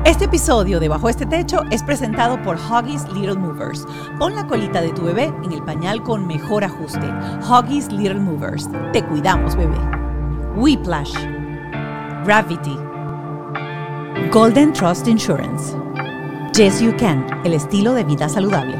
Este episodio de Bajo este Techo es presentado por Huggies Little Movers. Pon la colita de tu bebé en el pañal con mejor ajuste. Huggies Little Movers. Te cuidamos, bebé. Whiplash. Gravity. Golden Trust Insurance. Yes You Can, el estilo de vida saludable.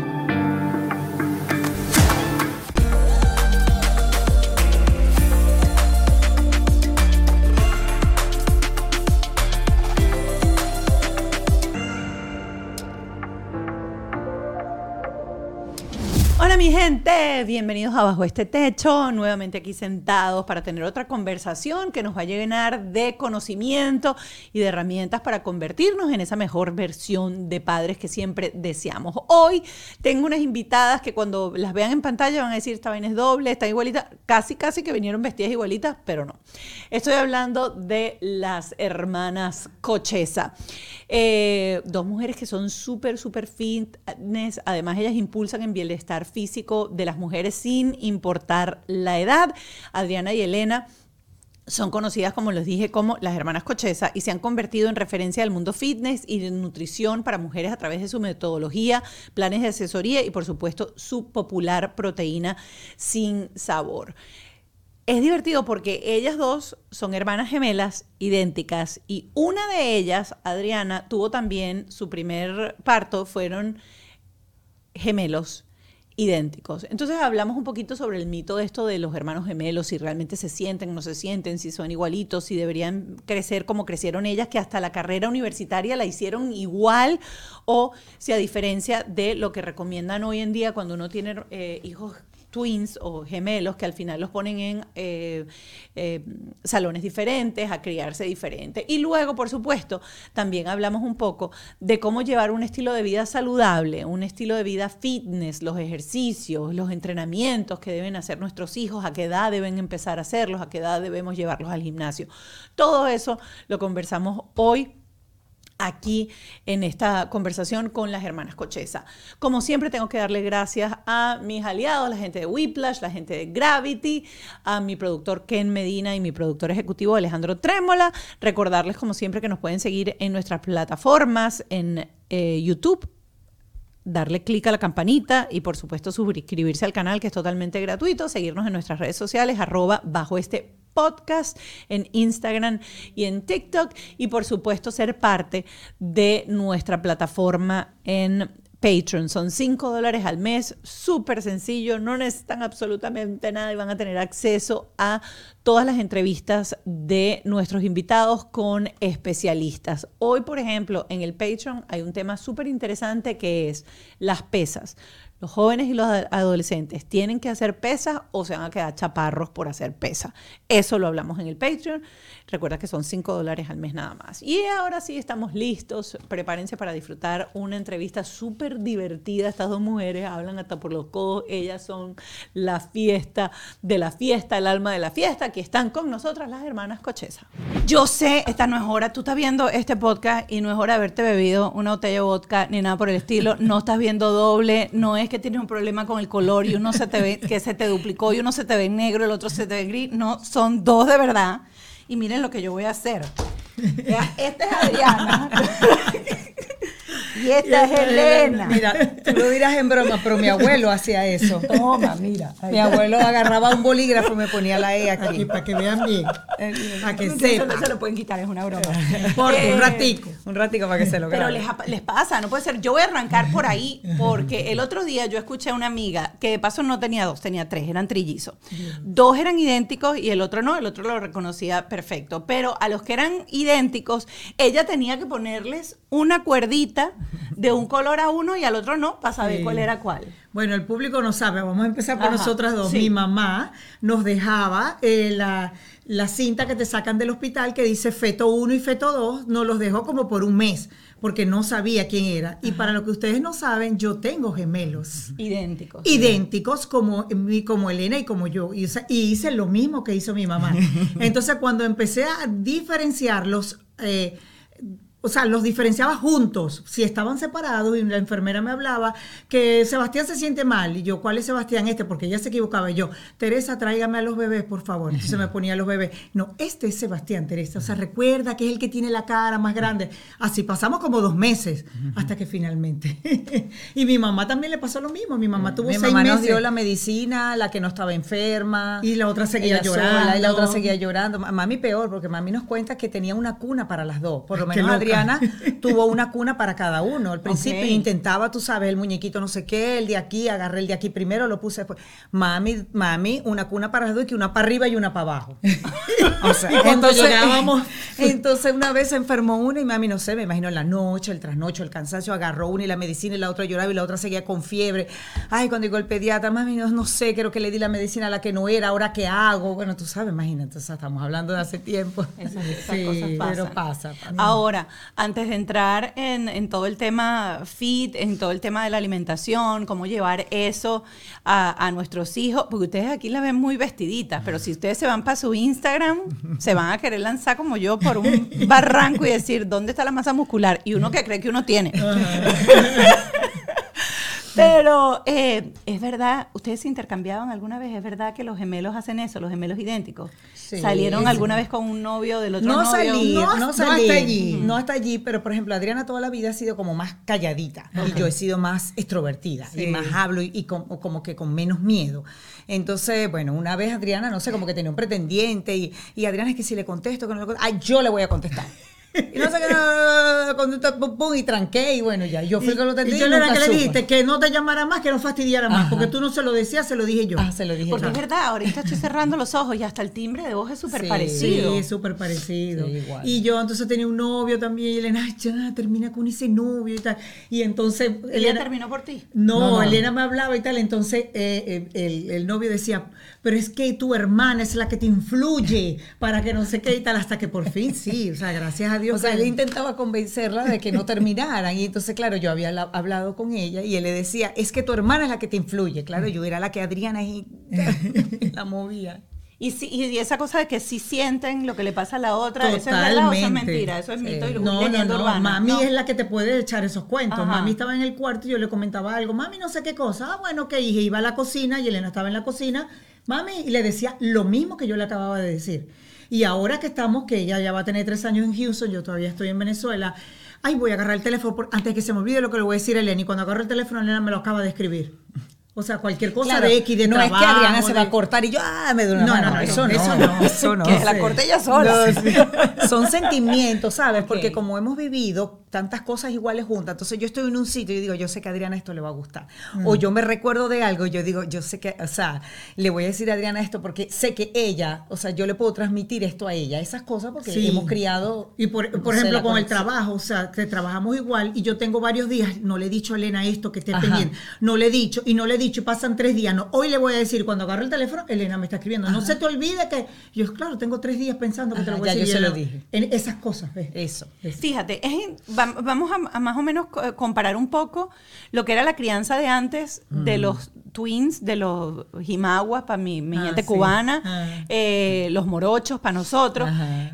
Hola mi gente, bienvenidos a Bajo este Techo, nuevamente aquí sentados para tener otra conversación que nos va a llenar de conocimiento y de herramientas para convertirnos en esa mejor versión de padres que siempre deseamos. Hoy tengo unas invitadas que cuando las vean en pantalla van a decir, esta vaina es doble, está igualita, casi que vinieron vestidas igualitas, pero no. Estoy hablando de las hermanas Cocheza. Dos mujeres que son súper fitness, además ellas impulsan el bienestar físico de las mujeres sin importar la edad. Adriana y Elena son conocidas, como les dije, como las hermanas Cocheza y se han convertido en referencia del mundo fitness y de nutrición para mujeres a través de su metodología, planes de asesoría y por supuesto su popular proteína sin sabor. Es divertido porque ellas dos son hermanas gemelas idénticas y una de ellas, Adriana, tuvo también su primer parto, fueron gemelos idénticos. Entonces hablamos un poquito sobre el mito de esto de los hermanos gemelos, si realmente se sienten, no se sienten, si son igualitos, si deberían crecer como crecieron ellas, que hasta la carrera universitaria la hicieron igual, o si a diferencia de lo que recomiendan hoy en día cuando uno tiene hijos twins o gemelos, que al final los ponen en salones diferentes, a criarse diferente. Y luego, por supuesto, también hablamos un poco de cómo llevar un estilo de vida saludable, un estilo de vida fitness, los ejercicios, los entrenamientos que deben hacer nuestros hijos, a qué edad deben empezar a hacerlos, a qué edad debemos llevarlos al gimnasio. Todo eso lo conversamos hoy aquí en esta conversación con las hermanas Cocheza. Como siempre tengo que darle gracias a mis aliados, la gente de Whiplash, la gente de Gravity, a mi productor Ken Medina y mi productor ejecutivo Alejandro Trémola. Recordarles como siempre que nos pueden seguir en nuestras plataformas, en YouTube, darle clic a la campanita y por supuesto suscribirse al canal que es totalmente gratuito, seguirnos en nuestras redes sociales @bajo este podcast en Instagram y en TikTok y por supuesto ser parte de nuestra plataforma en Patreon. Son $5 al mes, súper sencillo, no necesitan absolutamente nada y van a tener acceso a todas las entrevistas de nuestros invitados con especialistas. Hoy, por ejemplo, en el Patreon hay un tema súper interesante que es las pesas. Los jóvenes y los adolescentes tienen que hacer pesas o se van a quedar chaparros por hacer pesas. Eso lo hablamos en el Patreon. Recuerda que son $5 al mes nada más. Y ahora sí estamos listos. Prepárense para disfrutar una entrevista súper divertida. Estas dos mujeres hablan hasta por los codos. Ellas son la fiesta de la fiesta, el alma de la fiesta. Aquí están con nosotras las hermanas Cocheza. Yo sé, esta no es hora. Tú estás viendo este podcast y no es hora de haberte bebido una botella de vodka ni nada por el estilo. No estás viendo doble. No es que tienes un problema con el color y uno se te ve que se te duplicó y uno se te ve negro, el otro se te ve gris. No, son dos de verdad. Y miren lo que yo voy a hacer. Esta es Adriana. Y esta es Elena. Mira, tú lo dirás en broma, pero mi abuelo hacía eso. Toma, mira. Mi abuelo agarraba un bolígrafo y me ponía la E aquí. Para que vean bien, para que Entonces, sepan. no se lo pueden quitar, es una broma. Porque un ratico para que se lo Pero grabe. les pasa, no puede ser. Yo voy a arrancar por ahí porque el otro día yo escuché a una amiga que de paso no tenía dos, tenía tres, eran trillizos. Dos eran idénticos y el otro no, el otro lo reconocía perfecto. Pero a los que eran idénticos, ella tenía que ponerles una cuerdita de un color a uno y al otro no, para saber cuál era cuál. Bueno, el público no sabe, vamos a empezar por Ajá, nosotras dos. sí. Mi mamá nos dejaba la cinta que te sacan del hospital que dice feto 1 y feto 2, nos los dejó como por un mes, porque no sabía quién era. Y para lo que ustedes no saben, yo tengo gemelos. Idénticos. Idénticos como Elena y como yo. Y hice lo mismo que hizo mi mamá. Entonces, cuando empecé a diferenciarlos, o sea, los diferenciaba juntos. Si estaban separados y la enfermera me hablaba que Sebastián se siente mal. Y yo, ¿cuál es Sebastián? Porque ella se equivocaba. Y yo, Teresa, tráigame a los bebés, por favor. Entonces me ponía a los bebés. No, este es Sebastián, Teresa. O sea, recuerda que es el que tiene la cara más grande. Así pasamos como 2 meses hasta que finalmente. Y mi mamá también le pasó lo mismo. Mi mamá tuvo 6 meses. Mi mamá nos dio la medicina, la que no estaba enferma. Y la otra seguía llorando. Sola, y la otra seguía llorando. Mami peor, porque mami nos cuenta que tenía una cuna para las dos. Por lo menos Adriana tuvo una cuna para cada uno. Al principio intentaba, tú sabes, el muñequito no sé qué, el de aquí, agarré el de aquí primero, lo puse después. Mami, una cuna para las dos y que una para arriba y una para abajo. O sea, entonces una vez se enfermó una y mami, no sé, me imagino en la noche, el trasnocho, el cansancio, agarró una y la medicina y la otra lloraba y la otra seguía con fiebre. Ay, cuando llegó el pediatra, mami, no sé, creo que le di la medicina a la que no era, ahora qué hago. Bueno, tú sabes, imagínate, o sea, estamos hablando de hace tiempo. Esas cosas pasan. Pero pasa. Ahora, antes de entrar en todo el tema fit, en todo el tema de la alimentación, cómo llevar eso a nuestros hijos, porque ustedes aquí la ven muy vestiditas, pero si ustedes se van para su Instagram, se van a querer lanzar como yo por un barranco y decir, ¿dónde está la masa muscular? Y uno que cree que uno tiene. Pero es verdad, ¿ustedes se intercambiaban alguna vez? ¿Es verdad que los gemelos hacen eso, los gemelos idénticos? Sí, ¿Salieron alguna vez con un novio del otro no novio? No salí. No hasta allí, pero por ejemplo, Adriana toda la vida ha sido como más calladita y yo he sido más extrovertida y más hablo y como que con menos miedo. Entonces, bueno, una vez Adriana, no sé, como que tenía un pretendiente y Adriana es que si le contesto, que no le contesto, yo le voy a contestar. Y no sé qué, pum, y tranqué, y bueno, ya, yo fui con lo atendí. Y yo era que le dijiste que no te llamara más, que no fastidiara más, porque tú no se lo decías, se lo dije yo. Se lo dije porque yo. es verdad, ahorita estoy cerrando los ojos y hasta el timbre de voz es súper parecido. Sí, súper parecido. Sí, igual. Y yo entonces tenía un novio también, y Elena, ay, ya, termina con ese novio y tal. Y entonces... ¿Ella terminó por ti? No, Elena me hablaba y tal, entonces el novio decía, pero es que tu hermana es la que te influye para que no sé qué y tal, hasta que por fin sí, o sea, gracias a Dios. O sea, él intentaba convencerla de que no terminaran y entonces, claro, yo había hablado con ella y él le decía, es que tu hermana es la que te influye. Claro, yo era la que Adriana la movía. Y esa cosa de que sí sienten lo que le pasa a la otra, Totalmente. ¿eso es verdad o eso es mentira? Eso es mito y leyenda urbana. Mami es la que te puede echar esos cuentos. Ajá. Mami estaba en el cuarto y yo le comentaba algo, mami no sé qué cosa, bueno, que hija, iba a la cocina y Elena estaba en la cocina, mami, y le decía lo mismo que yo le acababa de decir. Y ahora que estamos, que ella ya va a tener 3 años en Houston, yo todavía estoy en Venezuela, ay, voy a agarrar el teléfono antes que se me olvide lo que le voy a decir a Elena. Y cuando agarro el teléfono, Elena me lo acaba de escribir. O sea, cualquier cosa claro, de X, de no trabajo. No es que Adriana se va a cortar y yo, me duele una mano. Eso no. Que la corte ella sola. No, sí. Son sentimientos, ¿sabes? Porque como hemos vivido tantas cosas iguales juntas, entonces yo estoy en un sitio y digo, yo sé que a Adriana esto le va a gustar. O yo me recuerdo de algo y yo digo, yo sé que, o sea, le voy a decir a Adriana esto porque sé que ella, o sea, yo le puedo transmitir esto a ella, esas cosas porque hemos criado. Y por ejemplo, con el trabajo, o sea, que trabajamos igual y yo tengo varios días, no le he dicho a Elena esto que esté pendiente, no le he dicho y pasan 3 días, no, hoy le voy a decir, cuando agarro el teléfono, Elena me está escribiendo, no se te olvide que, yo claro, tengo 3 días pensando que te lo voy a decir. Ya yo se lo dije. En esas cosas, ¿ves? Eso. Fíjate, vamos a más o menos comparar un poco lo que era la crianza de antes de los twins, de los jimaguas para mi gente cubana, los morochos para nosotros,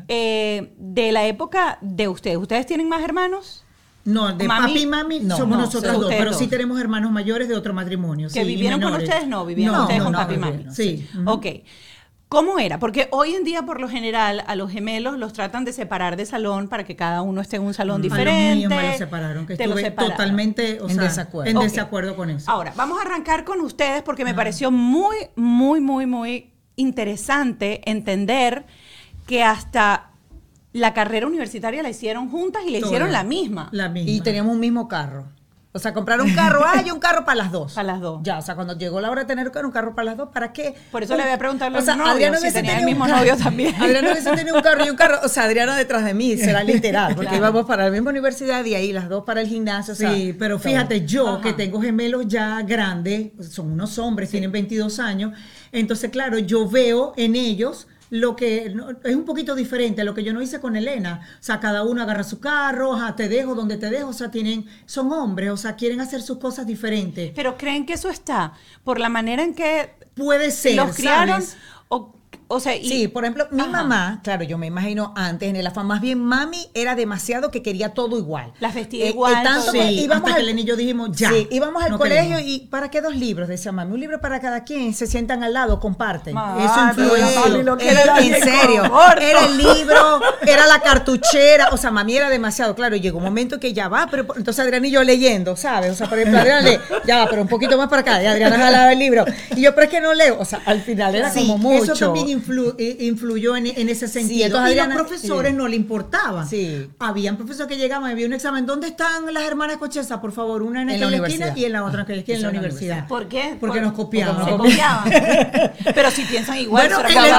de la época de ustedes. ¿Ustedes tienen más hermanos? No, de papi y mami somos nosotros dos, pero dos. Sí tenemos hermanos mayores de otro matrimonio. ¿Que vivieron con ustedes? No, vivieron ustedes con papi y mami. Sí. Ok. ¿Cómo era? Porque hoy en día, por lo general, a los gemelos los tratan de separar de salón para que cada uno esté en un salón diferente. A los míos me lo separaron, que estuve totalmente en desacuerdo con eso. Ahora, vamos a arrancar con ustedes porque me pareció muy, muy, muy, muy interesante entender que hasta la carrera universitaria la hicieron juntas y la hicieron la misma. Y teníamos un mismo carro. O sea, comprar un carro, hay un carro para las dos. Para las dos. Ya, o sea, cuando llegó la hora de tener un carro para las dos, ¿para qué? Por eso le voy a preguntar a los novios, Adriana si tenía el mismo novio también. Adriana hubiese tenido un carro y un carro, o sea, Adriana detrás de mí, será literal, porque íbamos para la misma universidad y ahí las dos para el gimnasio. O sea, sí, pero fíjate, yo que tengo gemelos ya grandes, son unos hombres, tienen 22 años, entonces, claro, yo veo en ellos lo que es un poquito diferente a lo que yo no hice con Elena. O sea, cada uno agarra su carro, te dejo donde te dejo, o sea, son hombres, o sea, quieren hacer sus cosas diferentes. Pero ¿creen que eso está por la manera en que puede ser, los criaron? ¿sabes? O O sea, sí, por ejemplo, mi mamá, claro, yo me imagino antes en el afán, más bien mami era demasiado que quería todo igual. Las vestía igual. Tanto que íbamos hasta que Elena y yo dijimos, ya. Sí, íbamos al colegio y ¿para qué 2 libros? Decía mami, un libro para cada quien, se sientan al lado, comparten. Eso influyó. En serio, era el libro, era la cartuchera, o sea, mami era demasiado, claro, y llegó un momento que ya va, pero entonces Adriana y yo leyendo, ¿sabes? O sea, por ejemplo, Adriana lee, ya va, pero un poquito más para acá, y Adriana jalaba el libro, y yo, pero es que no leo, o sea, al final era como mucho. Eso también influyó en ese sentido. Sí, entonces, y los profesores no le importaban. Sí. Habían profesores que llegaban, había un examen, ¿dónde están las hermanas Cochesa? Por favor, una en aquella esquina y en la otra en la universidad. ¿Por qué? Porque nos copiaban. Se copiaban. Pero si piensan igual, Bueno, se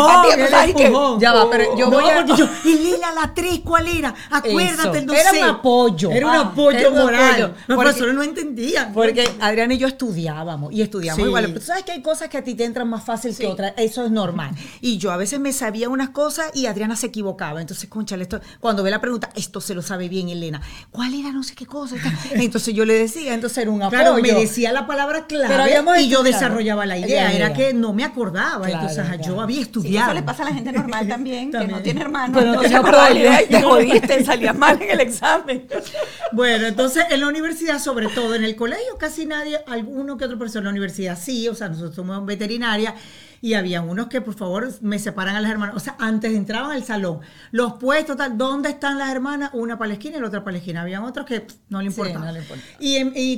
el empujón. Ya va, pero yo voy a... porque yo, Elena, la 3, ¿cuál era? Acuérdate, el 12. Era un apoyo. Era un apoyo moral. Los porque, profesores no entendían. Porque Adriana y yo estudiábamos igual. Pero tú sabes que hay cosas que a ti te entran más fácil que otras. Eso es normal. Y yo a veces me sabía unas cosas y Adriana se equivocaba. Entonces, cónchale, cuando ve la pregunta, esto se lo sabe bien Elena. ¿Cuál era no sé qué cosa? Entonces yo le decía, entonces era un apoyo. Claro, me decía la palabra clave y yo desarrollaba la idea. Era que no me acordaba. Claro, entonces yo había Sí, estudiado. eso le pasa a la gente normal también, que no tiene hermanos. Pero no se tiene acordaba apoyo. la idea y te jodiste, salías mal en el examen. Bueno, entonces en la universidad, sobre todo en el colegio, casi nadie, alguno que otro profesor en la universidad sí, o sea, nosotros somos veterinaria y había unos que, por favor, me separan a las hermanas, o sea, antes entraban al salón, los puestos, tal, ¿dónde están las hermanas? Una para la esquina y la otra para la esquina. Habían otros que no le importaba. Sí, no le importaba. Y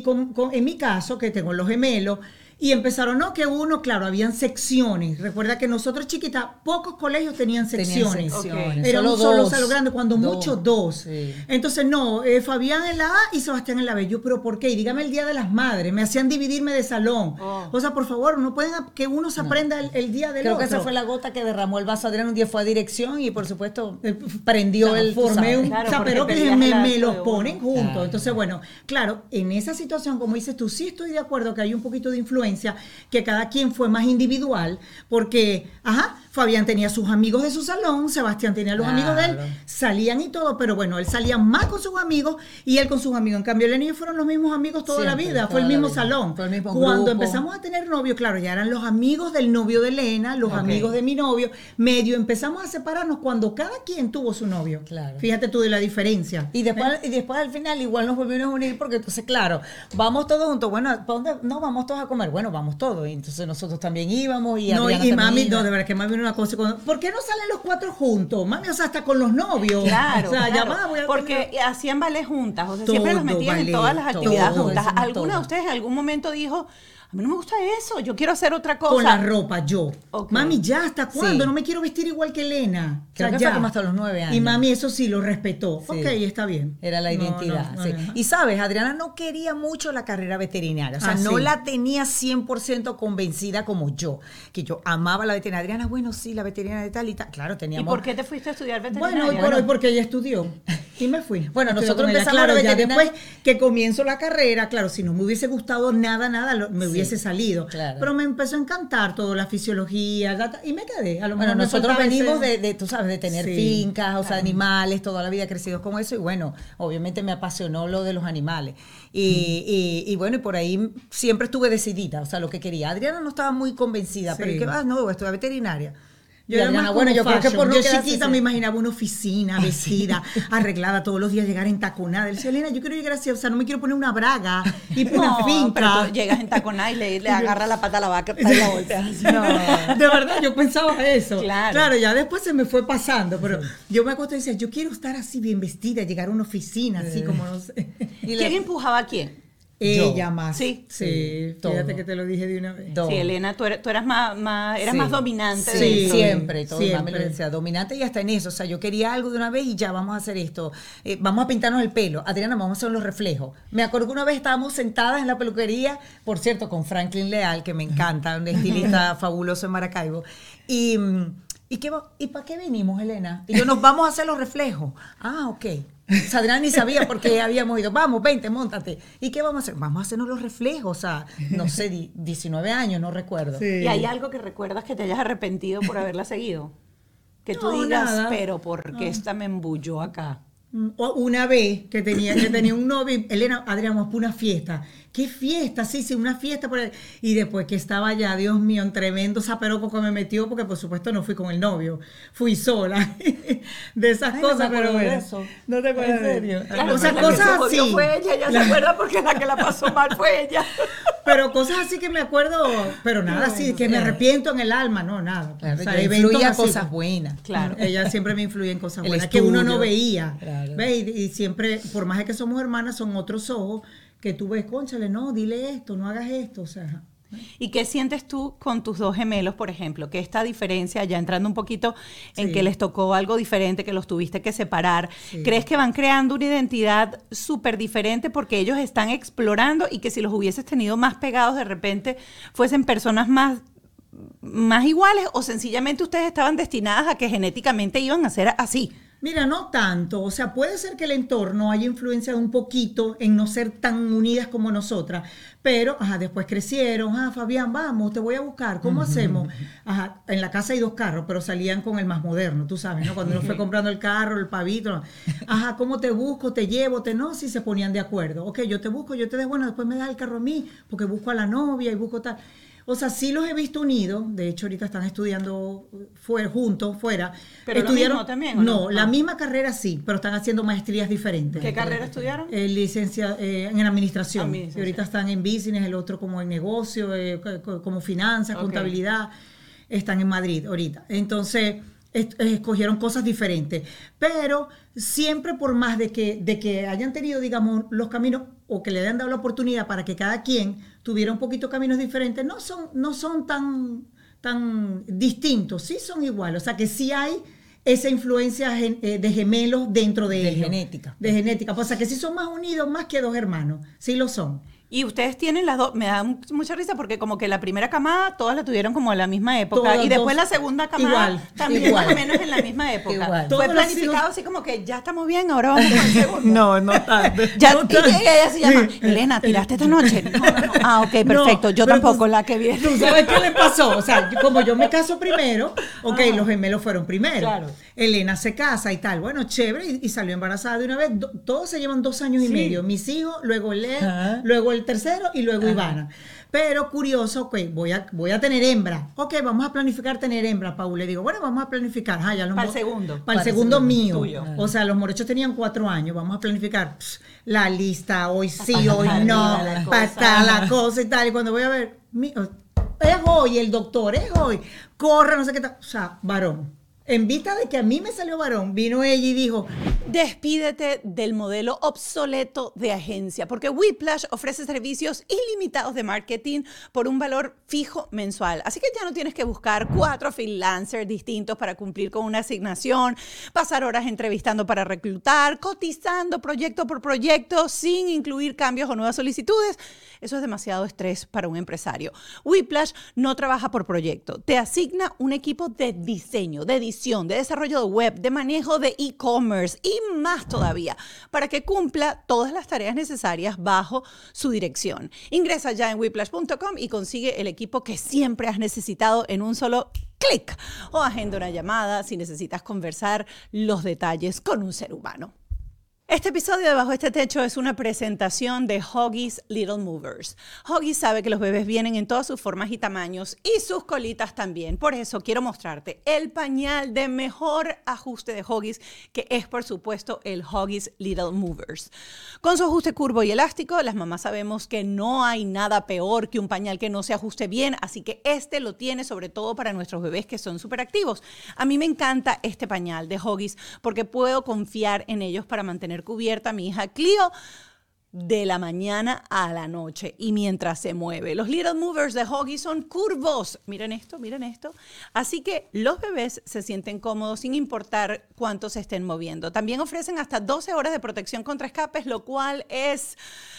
en mi caso, que tengo los gemelos, y empezaron, no, que uno, claro, habían secciones. Recuerda que nosotros chiquitas, pocos colegios tenían secciones. Okay. Era un solo salón grande, cuando Dos. mucho 2. Sí. Entonces, no, Fabián en la A y Sebastián en la B. Yo, ¿pero por qué? Y dígame el Día de las Madres. Me hacían dividirme de salón. O sea, por favor, no pueden que uno se aprenda el día del Creo otro. que esa fue la gota que derramó el vaso. Adriana un día fue a dirección y, por supuesto, prendió O sea, el... formé un Claro, pero porque que perdías me el los acto de ponen uno. juntos. Claro. Entonces, bueno, claro, en esa situación, como dices tú, sí estoy de acuerdo que hay un poquito de influencia, que cada quien fue más individual, porque, Fabián tenía sus amigos de su salón, Sebastián tenía los amigos de él, salían y todo, pero bueno, él salía más con sus amigos y él con sus amigos. En cambio, Elena y yo fueron los mismos amigos toda la Siempre, vida, fue el toda la mismo vida. salón. Fue el mismo Cuando grupo. empezamos a tener novio, claro, ya eran los amigos del novio de Elena, los amigos de mi novio, medio empezamos a separarnos cuando cada quien tuvo su novio. Claro. Fíjate tú de la diferencia. Y después al final igual nos volvimos a unir porque entonces, claro, vamos todos juntos. Bueno, ¿para dónde? No, vamos todos a comer. Bueno, vamos todos. Y entonces nosotros también íbamos y No, Adriana y también mami, iba. no, de verdad que mami era una cosa. ¿Por qué no salen los 4 juntos? Mami, o sea, hasta con los novios. Claro, O sea, claro, ya va, voy a porque hacían ballet juntas, o sea, siempre los Todo, metían en ballet, todas las todo, actividades todo, juntas. hicimos ¿Alguna de todo. ustedes en algún momento dijo, a mí no me gusta eso, yo quiero hacer otra cosa? con la ropa, yo. Ok. Mami, ¿ya hasta cuándo? Sí. No me quiero vestir igual que Elena. Creo que fue como hasta los 9 años. Y mami, eso sí, lo respetó. Sí. Ok, está bien. Era la No, identidad. no, sí. no. Y sabes, Adriana no quería mucho la carrera veterinaria. O sea, no sí. la tenía 100% convencida como yo. Que yo amaba la veterinaria. Adriana, bueno, sí, la veterinaria de tal y tal. Claro, ¿Y teníamos... por qué te fuiste a estudiar veterinaria? Bueno, hoy por hoy porque ella estudió y me fui. Bueno, Estudió nosotros con ella. empezamos claro, la ya veterinaria. después que comienzo la carrera, claro, si no me hubiese gustado nada, me hubiese salido. Claro. Pero me empezó a encantar toda la fisiología, y me quedé. A lo Bueno, mejor me nosotros faltaba venimos ese- tú sabes, de tener Sí, fincas, o sea, animales, toda la vida crecidos con eso y bueno, obviamente me apasionó lo de los animales. Y bueno, y por ahí siempre estuve decidida, o sea, lo que quería. Adriana no estaba muy convencida, Sí. pero ¿y qué vas? No, voy a estudiar veterinaria. Yo Y era Adriana, más bueno, como yo creo que fashion. por no Yo quedarse chiquita sin- me imaginaba una oficina vestida, arreglada todos los días, llegar entaconada. Decía, Elena, yo quiero llegar así, o sea, no me quiero poner una braga y por una No, pero finca. tú llegas en taconada y le agarra la pata a la vaca y la volteas. No. De verdad, yo pensaba eso. Claro. Ya después se me fue pasando, pero yo me acosté y decía, yo quiero estar así bien vestida, llegar a una oficina, así como no sé. ¿Quién empujaba a quién? Ella más. Sí. Sí, todo. fíjate que te lo dije de una vez. Todo. Sí, Elena, tú eras eras Sí. más dominante. Sí, dentro de- siempre, todo siempre. mami lo decía, dominante y hasta en eso, o sea, yo quería algo de una vez y ya vamos a hacer esto, vamos a pintarnos el pelo, Adriana, vamos a hacer los reflejos. Me acuerdo que una vez estábamos sentadas en la peluquería, por cierto, con Franklin Leal, que me encanta, un estilista fabuloso en Maracaibo, ¿y para qué venimos, Elena? Y yo, nos vamos a hacer los reflejos. Ah, ok. O sea, Adriana ni sabía por qué habíamos ido. Vamos, vente, móntate. ¿Y qué vamos a hacer? Vamos a hacernos los reflejos. O sea, no sé, 19 años, no recuerdo. Sí. ¿Y hay algo que recuerdas que te hayas arrepentido por haberla seguido? Que tú No, digas, nada. pero ¿por qué esta me embulló acá? Una vez que tenía un novio, Elena, Adrián, vamos por una fiesta. ¿Qué fiesta? Sí, una fiesta. Y después que estaba allá, Dios mío, un tremendo zaperoco que me metió, porque por supuesto no fui con el novio, fui sola. De esas cosas, pero bueno. ¿No te acuerdas? ¿En serio? Claro, o sea, cosas así. Fue ella, ya se acuerda porque la que la pasó mal fue ella. Pero cosas así que me acuerdo, pero nada así, que me arrepiento en el alma, no, nada. Claro, o sea, influye a cosas buenas. Claro. Ella siempre me influye en cosas buenas, que uno no veía. Claro. ¿Ve? Y siempre, por más de que somos hermanas, son otros ojos que tú ves, cónchale, no, dile esto, no hagas esto, o sea. ¿Y qué sientes tú con tus dos gemelos, por ejemplo? Que esta diferencia, ya entrando un poquito en que les tocó algo diferente, que los tuviste que separar, ¿crees que van creando una identidad súper diferente porque ellos están explorando y que si los hubieses tenido más pegados de repente fuesen personas más iguales o sencillamente ustedes estaban destinadas a que genéticamente iban a ser así? Mira, no tanto, o sea, puede ser que el entorno haya influenciado un poquito en no ser tan unidas como nosotras, pero después crecieron, Fabián, vamos, te voy a buscar, ¿cómo hacemos? En la casa hay 2 carros, pero salían con el más moderno, tú sabes, ¿no? Cuando uno fue comprando el carro, el pavito, ¿cómo te busco, te llevo, no? Si se ponían de acuerdo, ok, yo te busco, yo te dejo, bueno, después me das el carro a mí, porque busco a la novia y busco tal. O sea, sí los he visto unidos. De hecho, ahorita están estudiando juntos, fuera. ¿Pero estudiaron, lo mismo también? ¿O no? La misma carrera sí, pero están haciendo maestrías diferentes. ¿Qué carrera estudiaron? Licencia en administración. Y ahorita están en business, el otro como en negocio, como finanzas, contabilidad. Están en Madrid ahorita. Entonces, escogieron cosas diferentes. Pero siempre por más de que hayan tenido, digamos, los caminos o que le hayan dado la oportunidad para que cada quien tuviera un poquito caminos diferentes, no son tan distintos, sí son iguales. O sea que sí hay esa influencia de gemelos dentro de ellos. De genética. O sea que sí son más unidos más que 2 hermanos, sí lo son. Y ustedes tienen las dos, me da mucha risa porque como que la primera camada todas la tuvieron como a la misma época todas y después dos, la segunda camada también más o menos en la misma época. Igual. Fue planificado así como que ya estamos bien, ahora vamos con el segundo. No tanto. Y ella se llama, Elena, ¿tiraste esta noche? No. Ok, perfecto, yo tampoco, la que viene. ¿Tú sabes qué le pasó? O sea, como yo me caso primero, los gemelos fueron primero. Claro. Elena se casa y tal, bueno, chévere, y salió embarazada de una vez. Todos se llevan 2 años y medio. Mis hijos, luego Lea, luego el tercero y luego Ivana. Pero curioso, voy a tener hembra. Ok, vamos a planificar tener hembra, Paul. Le digo, bueno, vamos a planificar. Para el segundo. Para el segundo mío. Tuyo. O sea, los morochos tenían 4 años. Vamos a planificar la lista, hoy sí, hoy no, para la cosa y tal. Y cuando voy a ver, es hoy el doctor, es hoy. Corre, no sé qué tal. O sea, varón. En vista de que a mí me salió varón, vino ella y dijo, despídete del modelo obsoleto de agencia, porque Whiplash ofrece servicios ilimitados de marketing por un valor fijo mensual. Así que ya no tienes que buscar 4 freelancers distintos para cumplir con una asignación, pasar horas entrevistando para reclutar, cotizando proyecto por proyecto sin incluir cambios o nuevas solicitudes. Eso es demasiado estrés para un empresario. Whiplash no trabaja por proyecto. Te asigna un equipo de diseño, de edición, de desarrollo de web, de manejo de e-commerce y más todavía, para que cumpla todas las tareas necesarias bajo su dirección. Ingresa ya en whiplash.com y consigue el equipo que siempre has necesitado en un solo clic. O agenda una llamada si necesitas conversar los detalles con un ser humano. Este episodio de Bajo este Techo es una presentación de Huggies Little Movers. Huggies sabe que los bebés vienen en todas sus formas y tamaños y sus colitas también. Por eso quiero mostrarte el pañal de mejor ajuste de Huggies, que es por supuesto el Huggies Little Movers. Con su ajuste curvo y elástico, las mamás sabemos que no hay nada peor que un pañal que no se ajuste bien, así que este lo tiene sobre todo para nuestros bebés que son súper activos. A mí me encanta este pañal de Huggies porque puedo confiar en ellos para mantener cubierta a mi hija Clio de la mañana a la noche y mientras se mueve. Los Little Movers de Huggies son curvos. Miren esto, miren esto. Así que los bebés se sienten cómodos sin importar cuánto se estén moviendo. También ofrecen hasta 12 horas de protección contra escapes, lo cual es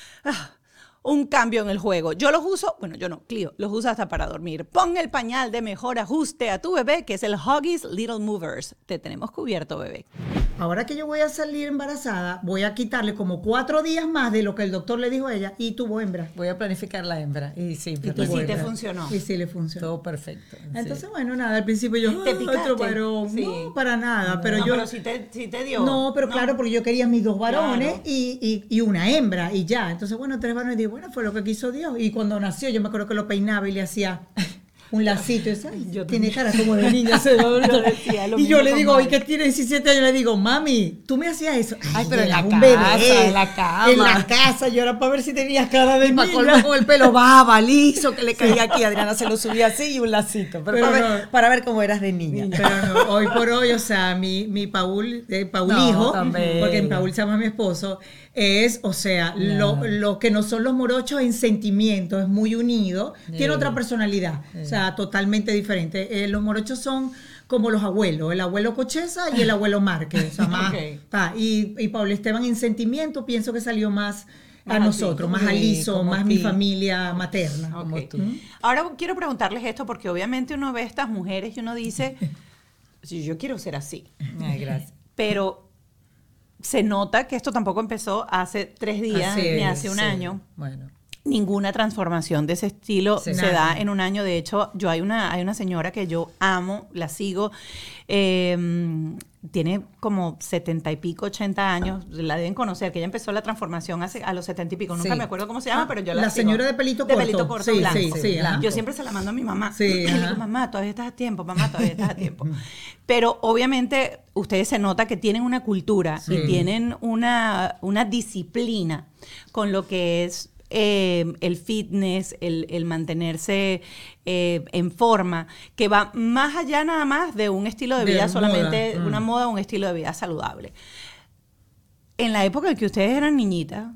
un cambio en el juego. Yo los uso, bueno, yo no, Clio, los usa hasta para dormir. Pon el pañal de mejor ajuste a tu bebé, que es el Huggies Little Movers. Te tenemos cubierto, bebé. ahora que yo voy a salir embarazada, voy a quitarle como 4 días más de lo que el doctor le dijo a ella y tuvo hembra. Voy a planificar la hembra. Y sí, Y sí te funcionó. Y sí le funcionó. todo perfecto. Entonces, bueno, nada, al principio yo, ¿Te picaste? otro varón. Sí. No, para nada, pero No, yo... pero sí te dio. No, pero claro, porque yo quería mis 2 varones Claro. y una hembra y ya. Entonces, bueno, 3 varones y digo, bueno, fue lo que quiso Dios. Y cuando nació, yo me acuerdo que lo peinaba y le hacía un lacito. Y eso, ay, tiene cara como de niña. Yo decía lo Y yo mismo le con digo, Mari. hoy que tiene 17 años, le digo, mami, tú me hacías eso. Ay, pero en eras la un casa, en la cama. En la casa, yo era para ver si tenías cara de Para niña. colmo con el pelo baba, liso, que le caía aquí. Adriana se lo subía así y un lacito. Pero Pero para ver cómo eras de niña. Pero no, hoy por hoy, o sea, mi Paul No, hijo, también. porque en Paul se llama mi esposo, es, o sea, lo que no son los morochos en sentimiento, es muy unido, tiene otra personalidad, o sea, totalmente diferente. Los morochos son como los abuelos, el abuelo Cocheza y el abuelo Márquez, o sea, más, Ok. y Paul Esteban en sentimiento pienso que salió más Más a a ti. nosotros, más Sí, aliso, como más mi ti. familia materna. Ok. Como tú. Ahora quiero preguntarles esto porque obviamente uno ve a estas mujeres y uno dice, sí, yo quiero ser así. Ay, gracias. Pero se nota que esto tampoco empezó hace 3 días ni hace un sí. año. Bueno. Ninguna transformación de ese estilo Sí, se nada. da en un año. De hecho, hay una señora que yo amo, la sigo, tiene como 70 y pico, 80 años, la deben conocer, que ella empezó la transformación a los 70 y pico. Nunca Sí. me acuerdo cómo se llama, pero yo la La sigo. señora de pelito De corto. pelito corto, Sí, blanco. sí, sí, blanco. ajá. Yo siempre se la mando a mi mamá. Sí, Y le digo, ajá. mamá, todavía estás a tiempo, mamá, todavía estás a tiempo. Pero obviamente ustedes se nota que tienen una cultura y tienen una disciplina con lo que es el fitness, el mantenerse en forma, que va más allá nada más de un estilo de De vida moda. solamente, una moda, un estilo de vida saludable. En la época en que ustedes eran niñitas,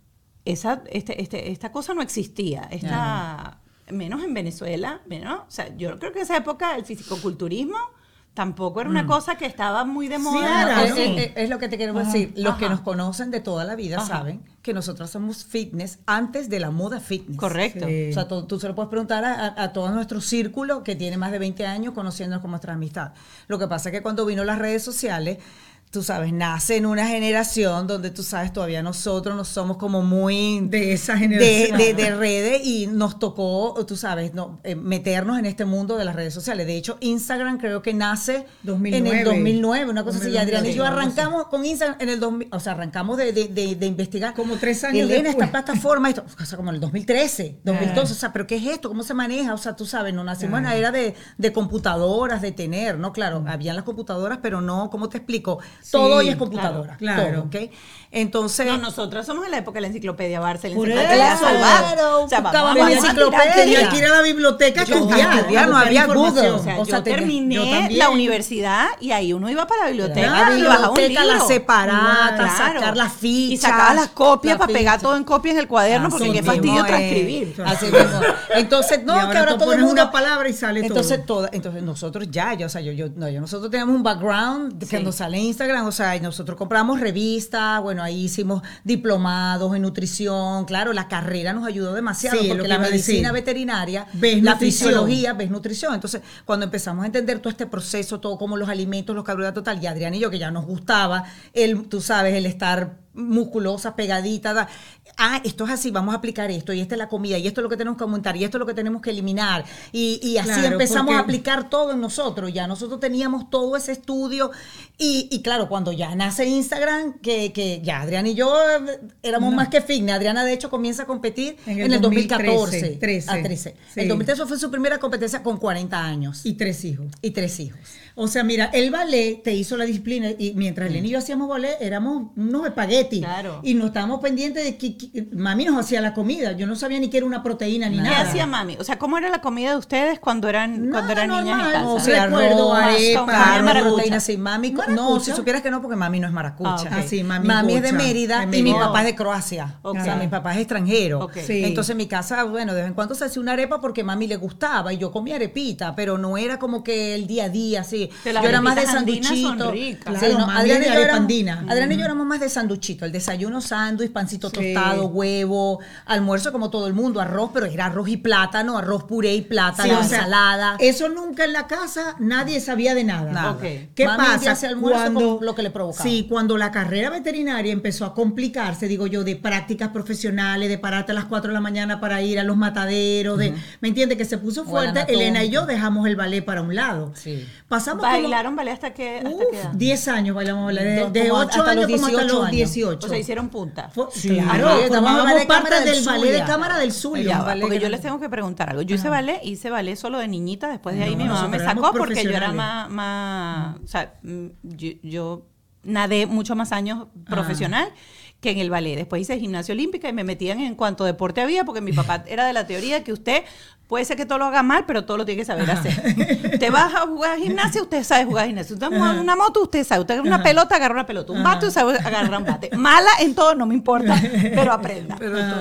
esta cosa no existía. Menos en Venezuela, menos, o sea, yo creo que en esa época el fisicoculturismo tampoco era una cosa que estaba muy de moda. era, ¿no? Es lo que te quiero decir. Los Ajá. que nos conocen de toda la vida Ajá. saben que nosotros somos fitness antes de la moda fitness. Correcto. Sí. O sea, tú se lo puedes preguntar a todo nuestro círculo que tiene más de 20 años conociéndonos como nuestra amistad. Lo que pasa es que cuando vino las redes sociales, tú sabes, nace en una generación donde tú sabes, todavía nosotros no somos como muy De esa generación. de redes y nos tocó, tú sabes, meternos en este mundo de las redes sociales. De hecho, Instagram creo que nace 2009. en el 2009, una cosa así. Y Adriana y yo 2009, arrancamos con Instagram en el 2000, o sea, arrancamos de investigar. Como 3 años Elena, después. esta plataforma, esto, o sea, como en el 2013, 2012, o sea, pero ¿qué es esto? ¿Cómo se maneja? O sea, tú sabes, no nacimos en la era de computadoras, de tener, ¿no? Claro, habían las computadoras, pero no, ¿cómo te explico? Todo hoy es computadora. claro. Todo, ¿ok? Entonces... No, nosotros somos en la época de la enciclopedia Barça, la Por enciclopedia eso, Salvat. claro, O sea, buscábamos vamos a la enciclopedia. tirar. Tenía que ir a la biblioteca a estudiar. Ya no a buscar había Google. información. O sea, O sea, yo terminé yo también. la universidad y ahí uno iba para la biblioteca Claro, y bajaba un biblioteca, libro. la separata, Claro. sacar las fichas. Y sacaba las copias las para pegar fichas. todo en copia en el cuaderno porque qué Así fastidio mismo transcribir. es. Así mismo. Entonces, no, Y ahora que ahora tú todo el pones mundo una palabra y sale entonces, todo. entonces nosotros nosotros teníamos un background que Sí. nos sale en Instagram, o sea, y nosotros compramos revistas, bueno, ahí hicimos diplomados en nutrición, claro, la carrera nos ayudó demasiado Sí, es lo porque que la iba a decir. medicina veterinaria, Ves la nutrición. fisiología, ves nutrición. Entonces, cuando empezamos a entender todo este proceso, todo como los alimentos, los carbohidratos, tal, y Adrián y yo, que ya nos gustaba, tú sabes, el estar musculosas, pegaditas, esto es así, vamos a aplicar esto, y esta es la comida, y esto es lo que tenemos que aumentar, y esto es lo que tenemos que eliminar, y así Claro, empezamos porque- a aplicar todo en nosotros, ya nosotros teníamos todo ese estudio, y claro, cuando ya nace Instagram, que ya Adriana y yo éramos más que fitness. Adriana de hecho comienza a competir en el 2014, 13. Sí. El 2013 fue su primera competencia con 40 años Y 3 hijos. y 3 hijos. O sea, mira, el ballet te hizo la disciplina y mientras Elena y yo hacíamos ballet éramos unos espaguetis. Claro. Y nos estábamos pendientes de que mami nos hacía la comida. Yo no sabía ni que era una proteína ni ¿Qué nada. hacía mami? O sea, ¿cómo era la comida de ustedes cuando eran niñas en normal. casa? O sea, recuerdo, arepa, carne, maracucha. proteína, sí, mami. No, ¿Maracucha? si supieras que no, porque mami no es maracucha. Ah, ok. Ah, sí, mami mami es de gocha, Mérida de y mi Mérida. papá es de Croacia. Ok. O sea, mi papá es extranjero. Ok. Sí. Entonces en mi casa, bueno, de vez en cuando se hacía una arepa porque mami le gustaba y yo comía arepita, pero no era como que el día a día, así. Que las Yo era más de arepitas andinas son sanduchito. ricas. Claro, mami es de Adriana y yo arepa andina. Adriana y yo éramos más de sanduchito. sanduchito. El desayuno, sándwich, pancito tostado, huevo, almuerzo como todo el mundo, arroz, pero era arroz y plátano, arroz puré y plátano, ensalada. Eso nunca en la casa nadie sabía de nada. Okay. ¿Qué Mami pasa? hace almuerzo cuando lo que le provocaba. Sí, cuando la carrera veterinaria empezó a complicarse, digo yo, de prácticas profesionales, de pararte a las 4 de la mañana para ir a los mataderos, ¿me entiendes? Que se puso fuerte. Elena y yo dejamos el ballet para un lado. Sí. Pasamos ¿Bailaron ballet hasta qué edad? 10 años bailamos ballet, de 8 años como hasta los 18. O sea, hicieron punta. Claro, formábamos parte del ballet de cámara del Zulia. Porque yo les tengo que preguntar algo. Yo hice ballet solo de niñita, después de ahí mi mamá me sacó porque yo era más o sea, yo nadé mucho más años profesional que en el ballet. Después hice gimnasia olímpica y me metían en cuanto deporte había, porque mi papá era de la teoría que usted puede ser que todo lo haga mal, pero todo lo tiene que saber hacer. Usted va a jugar gimnasia, usted sabe jugar gimnasia. Usted va a una moto, usted sabe. Usted agarra una pelota, agarra una pelota. Un bate, usted sabe agarrar un bate. Mala en todo, no me importa, pero aprenda.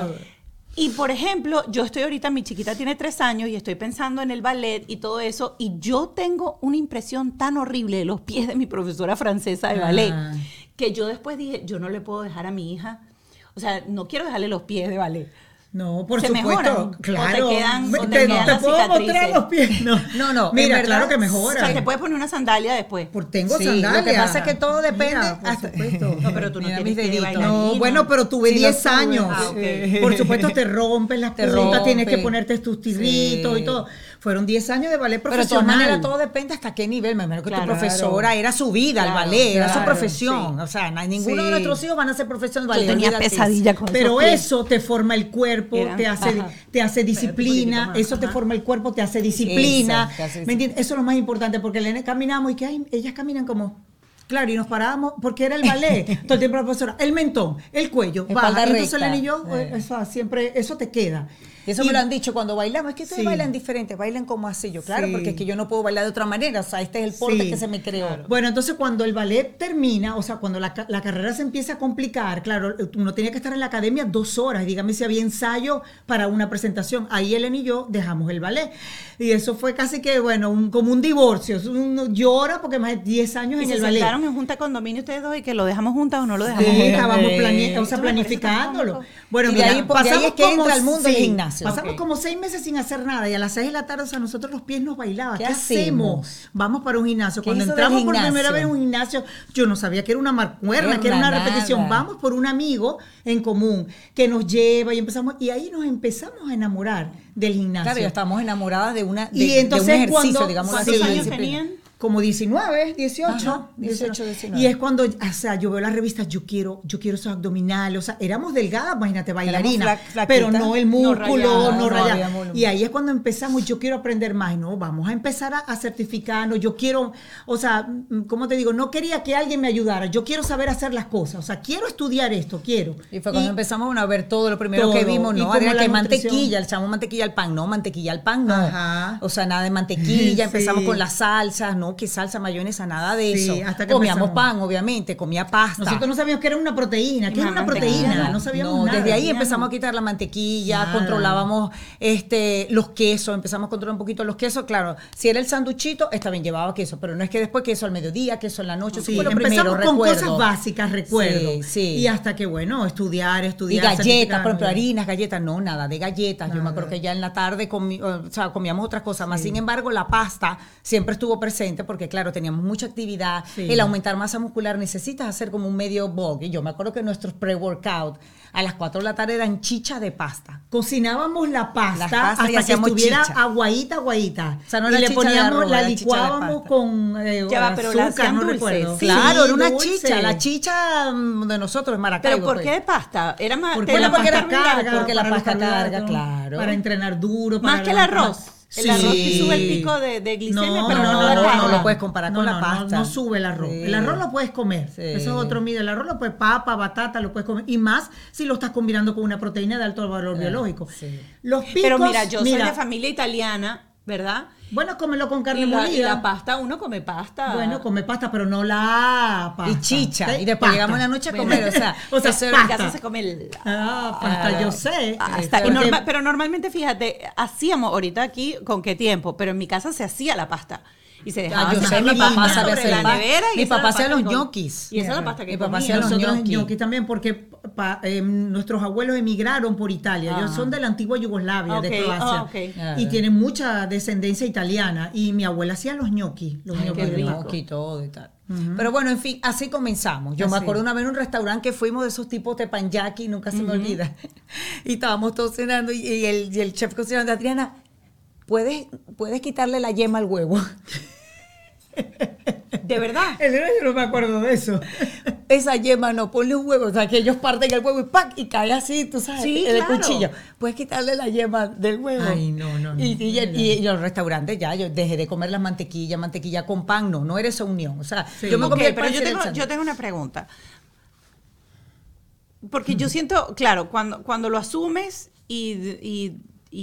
Y, por ejemplo, yo estoy ahorita, mi chiquita tiene 3 años y estoy pensando en el ballet y todo eso, y yo tengo una impresión tan horrible de los pies de mi profesora francesa de ballet, que yo después dije, yo no le puedo dejar a mi hija, o sea, no quiero dejarle los pies de ballet. No, por ¿Se supuesto, mejoran? claro. ¿O te quedan, te puedo mostrar los pies. No. Mira, claro que mejora. O sea, te puedes poner una sandalia después. Tengo sandalias. Lo que pasa es que todo depende. Mira, por supuesto. No, pero tú no tienes que bailar. No, bueno, pero tuve 10 años. Okay. Por supuesto, te rompes las puntas, tienes que ponerte tus tirritos y todo. Fueron 10 años de ballet profesional. Pero de todas maneras todo depende hasta qué nivel. Me imagino que tu profesora era su vida, el ballet, era su profesión. O sea, ninguno de nuestros hijos van a ser profesores de ballet. Yo tenía pesadilla con eso. Pero eso te forma el cuerpo, te hace disciplina, eso te forma el cuerpo, te hace disciplina. ¿Me entiendes? Eso es lo más importante, porque caminamos y que ellas caminan como... Claro, y nos parábamos, porque era el ballet, todo el tiempo la profesora, el mentón, el cuello, baja. Entonces Elena y yo, siempre, eso te queda. Y eso me lo han dicho cuando bailamos, es que ustedes bailan diferente, bailan como así yo, claro, porque es que yo no puedo bailar de otra manera, o sea, este es el porte que se me creó. Claro. Bueno, entonces cuando el ballet termina, o sea, cuando la carrera se empieza a complicar, claro, uno tenía que estar en la academia 2 horas, y dígame si había ensayo para una presentación, ahí Elena y yo dejamos el ballet, y eso fue casi que, bueno, como un divorcio, uno llora porque más de 10 años en el ballet. ¿Y se sentaron en junta de condominio ustedes dos y que lo dejamos juntas o no lo dejamos juntas? Estábamos planificándolo. Bueno, y de ahí es que entra al mundo del gimnasio. Pasamos como 6 meses sin hacer nada y a las 6 de la tarde, o sea, nosotros los pies nos bailaban. ¿Qué hacemos? Vamos para un gimnasio. Cuando entramos por primera vez en un gimnasio, yo no sabía que era una mancuerna, que era una repetición. Vamos por un amigo en común que nos lleva y ahí nos empezamos a enamorar del gimnasio. Claro, ya estábamos enamoradas de un ejercicio, digamos. ¿Cuántos años tenían? Como 19, 18. Ajá, 18, 19. Y es cuando, o sea, yo veo las revistas, yo quiero esos abdominales, o sea, éramos delgadas, imagínate, bailarinas, pero no el músculo, no rayada. Y ahí es cuando empezamos, yo quiero aprender más, no, vamos a empezar a certificarnos, yo quiero, o sea, ¿cómo te digo? No quería que alguien me ayudara, yo quiero saber hacer las cosas, o sea, quiero estudiar esto, quiero. Y fue cuando empezamos a ver todo, lo primero que vimos, ¿no? Era que mantequilla, le echamos mantequilla al pan, no, mantequilla al pan, no. Ajá. O sea, nada de mantequilla, empezamos con las salsas, ¿no? Que salsa, mayonesa, nada de eso. Hasta que comíamos pan, obviamente, comía pasta. Nosotros no sabíamos que era una proteína, que era una proteína, no sabíamos nada. Desde ahí empezamos a quitar la mantequilla, controlábamos los quesos, empezamos a controlar un poquito los quesos, claro, si era el sanduchito, esta bien llevaba queso, pero no es que después queso al mediodía, queso en la noche, eso fue lo primero, con cosas básicas, recuerdo. Sí. Y hasta que, bueno, estudiar. Y galletas, por ejemplo, harinas, galletas, no, nada de galletas. Yo me acuerdo que ya en la tarde comíamos otras cosas, más sin embargo, la pasta siempre estuvo presente porque, claro, teníamos mucha actividad. El aumentar masa muscular necesitas hacer como un medio bulk. Y yo me acuerdo que nuestros pre-workout a las 4 de la tarde eran chicha de pasta. Cocinábamos la pasta hasta que estuviera aguadita. O sea, no y le poníamos, la licuábamos con azúcar, no recuerdo. Claro, era una chicha, la chicha de nosotros en Maracaibo. ¿Pero por qué de pasta? Era más porque la pasta carga, porque la pasta carga, claro. Para entrenar duro. Más que el arroz. El arroz sí sube el pico de glicemia, pero no lo puedes comparar con la pasta. No sube el arroz. El arroz lo puedes comer. Eso es otro mito. El arroz lo puedes, papa, batata, lo puedes comer. Y más si lo estás combinando con una proteína de alto valor biológico. Los picos, pero mira, yo soy de familia italiana, ¿verdad? Bueno, cómelo con carne molida. Y la pasta, uno come pasta. Bueno, come pasta, pero no la pasta. Y chicha. Y después llegamos en la noche a comer. O sea, en casa se come pasta, yo sé. Pero normalmente, fíjate, hacíamos ahorita aquí, ¿con qué tiempo? Pero en mi casa se hacía la pasta. y se dejaba yo sé, secar mi la papá pasta sabe sobre hacer la pan. nevera. Y Mi esa era papá la hacía pasta los que ñoquis. Y esa es la pasta que Mi papá comía. hacía los Nosotros ñoquis. ñoquis también porque nuestros abuelos emigraron por Italia. Ellos son de la antigua Yugoslavia, de Croacia. Y tienen mucha descendencia italiana. Y mi abuela hacía los ñoquis. Los ñoquis de pan. Y todo y tal. Pero bueno, en fin, así comenzamos. Yo me acuerdo una vez en un restaurante que fuimos de esos tipos de teppanyaki, nunca se me olvida. Y estábamos todos cenando y el chef cocinando, Adriana, ¿puedes quitarle la yema al huevo? ¿De verdad? Yo no me acuerdo de eso. Esa yema no, ponle un huevo, o sea, que ellos parten el huevo y ¡pac! Y cae así, tú sabes, Sí, en el claro. cuchillo. Puedes quitarle la yema del huevo. Ay, no. Y los restaurantes ya, yo dejé de comer la mantequilla con pan, no era esa unión. O sea, Sí. yo me comí Ok, el pan pero sin el sándwich. yo tengo una pregunta. Porque yo siento, claro, cuando lo asumes y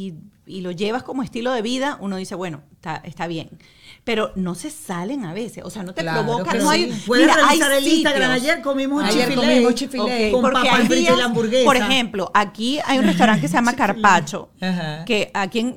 lo llevas como estilo de vida, uno dice, bueno, está bien. Pero no se salen a veces, o sea, no te Claro provocan. que No sí. hay, Puedes mira, hay revisar el Instagram. sitios. Ayer comimos Ayer comimos chifilé. Ok, con porque papa hay frita y días, la hamburguesa. por ejemplo, aquí hay un restaurante que se llama Carpaccio, Ajá. que aquí,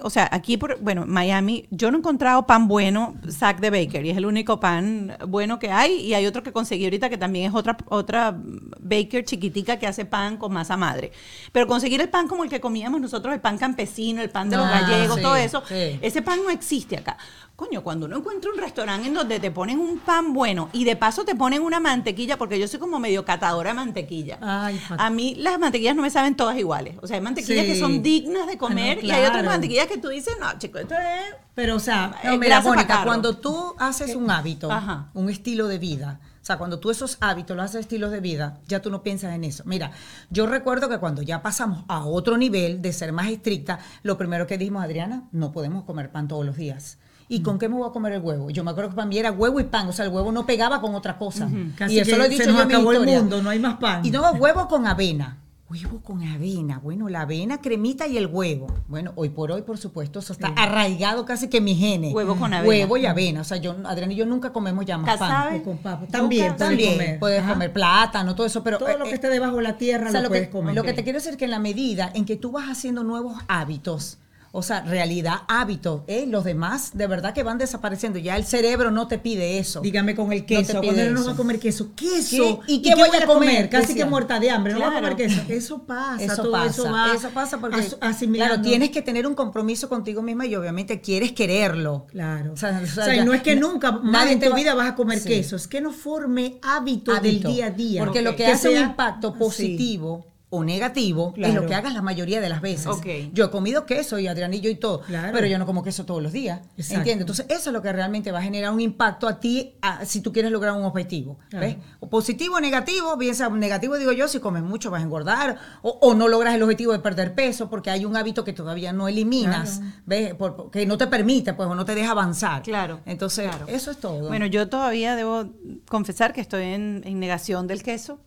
en Miami, yo no he encontrado pan bueno, Sack de Bakery, es el único pan bueno que hay, y hay otro que conseguí ahorita que también es otra baker chiquitica que hace pan con masa madre. Pero conseguir el pan como el que comíamos nosotros, el pan campesino, el pan de los gallegos, sí, todo eso, sí. ese pan no existe acá. Coño, cuando uno encuentra un restaurante en donde te ponen un pan bueno y de paso te ponen una mantequilla, porque yo soy como medio catadora de mantequilla. Ay, A mí las mantequillas no me saben todas iguales. O sea, hay mantequillas Sí. que son dignas de comer no, y hay otras claro. mantequillas que tú dices, no, chico, esto es... Pero, o sea, No, mira, grasa pa' Mónica, carro. cuando tú haces un hábito, Ajá. un estilo de vida, o sea, cuando tú esos hábitos los haces estilos de vida, ya tú no piensas en eso. Mira, yo recuerdo que cuando ya pasamos a otro nivel de ser más estricta, lo primero que dijimos, Adriana, no podemos comer pan todos los días. ¿Y con qué me voy a comer el huevo? Yo me acuerdo que para mí era huevo y pan, o sea, el huevo no pegaba con otra cosa. casi Y eso que lo he dicho se nos yo en mi acabó el historia. mundo, no hay más pan. Y no, huevo con avena. Huevo con avena. Bueno, la avena, cremita y el huevo. Bueno, hoy por hoy, por supuesto, eso está arraigado casi que en mis genes. Huevo con avena. Huevo y avena. O sea, Adriana y yo nunca comemos ya más pan. ¿Casabe? O con papa. También Yuca, puedes comer. También puedes Ajá. comer plátano, todo eso, pero Todo lo que esté debajo de la tierra o sea, lo puedes comer. lo que te quiero decir es que en la medida en que tú vas haciendo nuevos hábitos, o sea, realidad, hábitos, los demás de verdad que van desapareciendo. Ya el cerebro no te pide eso. Dígame con el No te queso. pide ¿Cuándo no eso. va a comer queso? ¡Queso! ¿Y qué voy a comer? Casi Decía. que muerta de hambre. No va a Claro. comer queso. Eso pasa. Eso todo pasa, eso va eso pasa porque asimilando. claro, tienes que tener un compromiso contigo misma y obviamente quieres quererlo. Claro. O sea, y ya- no es que nunca más nadie en te tu va- vida vas a comer Sí. queso. Es que no forme hábito del día a día. Porque lo Ok. que hace un sea- impacto sí. positivo o negativo es Claro. lo que hagas la mayoría de las veces. Ok. Yo he comido queso y Adrianillo y todo, Claro. pero yo no como queso todos los días. Exacto. ¿Entiendes? Entonces, eso es lo que realmente va a generar un impacto a ti si tú quieres lograr un objetivo. Claro. ¿Ves? O positivo o negativo, bien sea negativo, digo yo, si comes mucho vas a engordar o no logras el objetivo de perder peso porque hay un hábito que todavía no eliminas, Claro. ¿ves? Que no te permite, pues, o no te deja avanzar. Claro, Entonces, claro. eso es todo. Bueno, yo todavía debo confesar que estoy en negación del queso.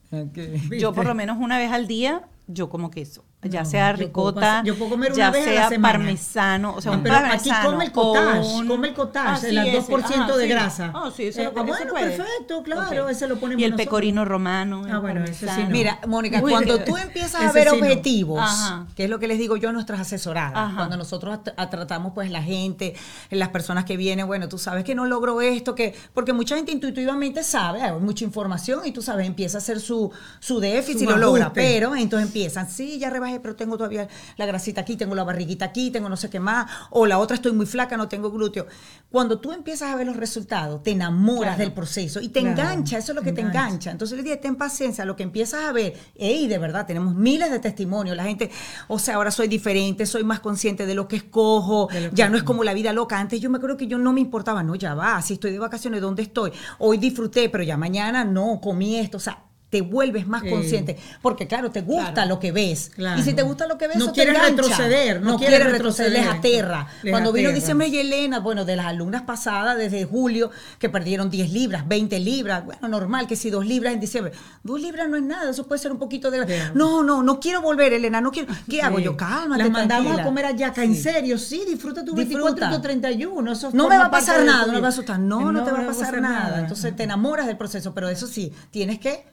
Yo por lo menos una vez al día, yo como queso. Ya No, sea yo puedo ricota, yo puedo comer una ya vez a la sea semana. parmesano, o sea, un Pero aquí parmesano. come el cottage, o un- come el cottage, sí, el ese. 2% Ajá, de sí. grasa. Ah, sí, eso bueno, puede. perfecto, claro, Ok. ese lo ponemos Y el nosotros. pecorino romano. el bueno, ese sí parmesano. no. Mira, Mónica, Uy, cuando qué- tú empiezas a ese ver sí no. objetivos, Ajá. que es lo que les digo yo a nuestras asesoradas, Ajá. cuando nosotros tratamos pues la gente, las personas que vienen, bueno, tú sabes que no logro esto, porque mucha gente intuitivamente sabe, hay mucha información y tú sabes, empieza a hacer su déficit Su y lo logra, ajuste. pero entonces empiezan, sí, ya rebajé, pero tengo todavía la grasita aquí, tengo la barriguita aquí, tengo no sé qué más, o la otra estoy muy flaca, no tengo glúteo. Cuando tú empiezas a ver los resultados, te enamoras Claro. del proceso y te Claro, engancha, eso es lo que te engancha. engancha. Entonces le dije, ten paciencia, lo que empiezas a ver, de verdad, tenemos miles de testimonios, la gente, o sea, ahora soy diferente, soy más consciente de lo que escojo, De lo que ya no es escojo. como la vida loca, antes yo me acuerdo que yo no me importaba, no, ya va, si estoy de vacaciones, ¿dónde estoy? Hoy disfruté, pero ya mañana no, comí esto, o sea, te vuelves más consciente, porque claro, te gusta Claro. lo que ves, Claro. y si te gusta lo que ves, No eso quieres te engancha. retroceder, no no quieres quieres retroceder, les retroceder. aterra. Les Cuando vino aterra. diciembre y Elena, bueno, de las alumnas pasadas, desde julio, que perdieron 10 libras, 20 libras, bueno, normal que si 2 libras en diciembre, 2 libras no es nada, eso puede ser un poquito de... Claro. No quiero volver, Elena, no quiero... ¿Qué hago yo? Cálmate, Las mandamos tranquila. a comer a Yaca, en serio, sí, disfruta tu 24 y tu 31. Eso No me forma va a parte pasar de nada, tu no me vida. va a asustar, no te va a pasar nada. Entonces nada. te enamoras del proceso, pero eso sí, tienes que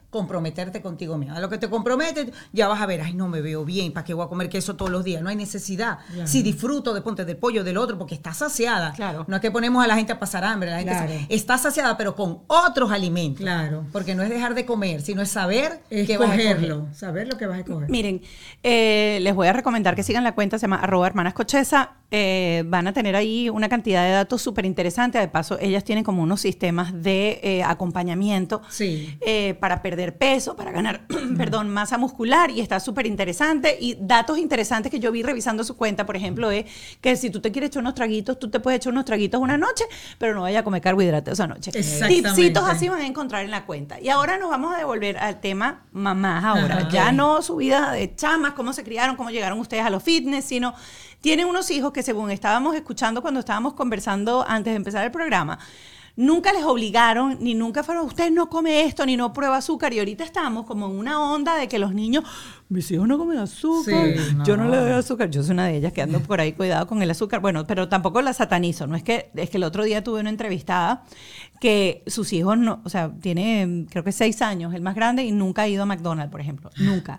comprometerte contigo misma. A lo que te comprometes, ya vas a ver, ay, no me veo bien, ¿para qué voy a comer queso todos los días? No hay necesidad. Claro. Si disfruto de ponte del pollo del otro, porque está saciada. Claro. No es que ponemos a la gente a pasar hambre, la gente Claro. está saciada, pero con otros alimentos. Claro. Porque no es dejar de comer, sino es saber qué vas a escoger. Escogerlo, saber lo que vas a escoger. Miren, les voy a recomendar que sigan la cuenta, se llama @hermanascochesa. Van a tener ahí una cantidad de datos súper interesantes. De paso, ellas tienen como unos sistemas de acompañamiento Sí. para perder peso, para ganar, perdón, masa muscular, y está súper interesante. Y datos interesantes que yo vi revisando su cuenta, por ejemplo, es que si tú te quieres echar unos traguitos, tú te puedes echar unos traguitos una noche, pero no vayas a comer carbohidratos esa noche. Exactamente. Tipsitos así van a encontrar en la cuenta. Y ahora nos vamos a devolver al tema mamás ahora. Ajá, Ya ok. no su vida de chamas, cómo se criaron, cómo llegaron ustedes a los fitness, sino tienen unos hijos que, según estábamos escuchando cuando estábamos conversando antes de empezar el programa, nunca les obligaron, ni nunca fueron, usted no come esto, ni no prueba azúcar. Y ahorita estamos como en una onda de que los niños, mis hijos no comen azúcar, Sí, yo no no. le doy azúcar. Yo soy una de ellas que ando por ahí cuidado con el azúcar. Bueno, pero tampoco la satanizo. No es que el otro día tuve una entrevistada que sus hijos, no, o sea, tiene creo que 6 años, el más grande, y nunca ha ido a McDonald's, por ejemplo. Nunca.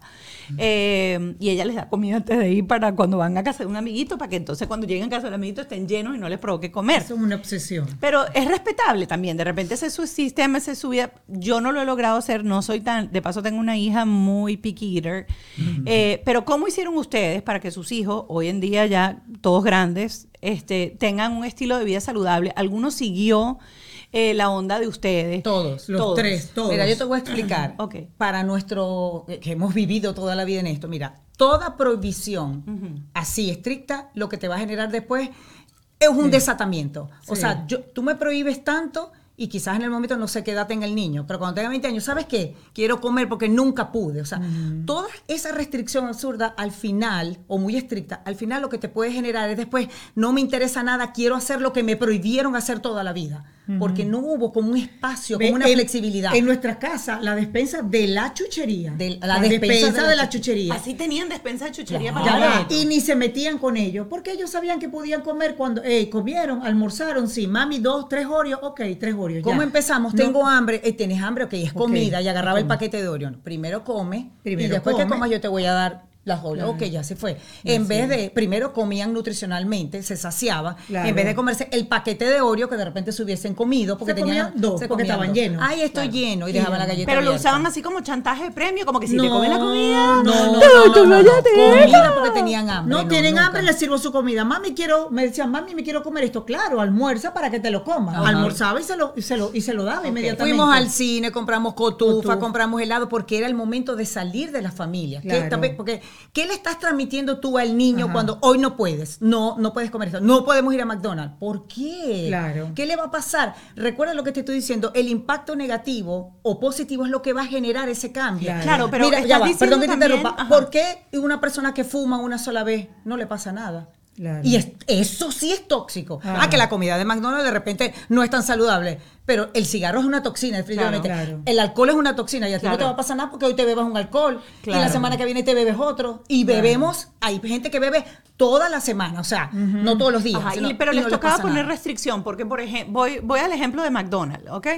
Y ella les da comida antes de ir para cuando van a casa de un amiguito, para que entonces cuando lleguen a casa del amiguito estén llenos y no les provoque comer. Eso es una obsesión. Pero es respetable también. De repente ese es su sistema, ese es su vida. Yo no lo he logrado hacer, no soy tan... De paso tengo una hija muy picky eater. Pero ¿cómo hicieron ustedes para que sus hijos, hoy en día ya todos grandes, tengan un estilo de vida saludable? ¿Alguno siguió la onda de ustedes? Todos. Los tres, todos. Mira, yo te voy a explicar. Ok. Para nuestro, que hemos vivido toda la vida en esto, mira, toda prohibición así estricta, lo que te va a generar después es un desatamiento. O Sí. sea, tú me prohíbes tanto y quizás en el momento no sé qué edad tenga el niño, pero cuando tenga 20 años, ¿sabes qué? Quiero comer porque nunca pude. O sea, toda esa restricción absurda al final, o muy estricta, al final lo que te puede generar es después, no me interesa nada, quiero hacer lo que me prohibieron hacer toda la vida. Porque no hubo como un espacio, como una flexibilidad. En nuestra casa, la despensa de la chuchería. La despensa de la chuchería. Así tenían despensa de chuchería Claro. para Ya va, adultos. y ni se metían con ellos, porque ellos sabían que podían comer cuando comieron, almorzaron, sí, mami, 2, 3 Oreos, ok, 3 Oreos. ¿Cómo ya. empezamos? No, Tengo hambre. ¿Tienes hambre? Ok, es comida. Y agarraba el come. paquete de Oreo. Primero come. Primero y después que come. comas yo te voy a dar las Oreos. Ok, ya se fue. En vez de, primero comían nutricionalmente, se saciaba. Claro. En vez de comerse el paquete de Oreo que de repente se hubiesen comido. Porque Se comían dos, porque comían estaban dos. llenos. Ay, estoy lleno. Y dejaban la galleta Pero lo abierta. usaban así como chantaje de premio, como que si te comes la comida, No, tú cállate. comida porque tenían hambre. No, tienen nunca. hambre, les sirvo su comida. Me decían, mami, me quiero comer esto. Claro, almuerza para que te lo comas. Ajá. Almorzaba y se lo daba inmediatamente. Fuimos al cine, compramos cotufa, Cotufa. compramos helado, porque era el momento de salir de la familia. Claro. Porque, ¿qué le estás transmitiendo tú al niño Ajá. cuando hoy no puedes? No puedes comer esto. No podemos ir a McDonald's. ¿Por qué? Claro. ¿Qué le va a pasar? Recuerda lo que te estoy diciendo. El impacto negativo o positivo es lo que va a generar ese cambio. Claro, pero Mira, estás ya va, diciendo perdón que te también- interrumpa. ajá. ¿Por qué una persona que fuma una sola vez no le pasa nada? Claro. Y eso sí es tóxico. Ah. Que la comida de McDonald's de repente no es tan saludable. Pero el cigarro es una toxina, definitivamente. Claro. El alcohol es una toxina y a ti no Claro. te va a pasar nada porque hoy te bebas un alcohol y la Claro. semana que viene te bebes otro. Y bebemos, hay gente que bebe toda la semana, o sea, no todos los días. Ajá, sino- pero y les no le tocaba pasa poner nada. restricción, porque por ejemplo, voy al ejemplo de McDonald's, ¿ok?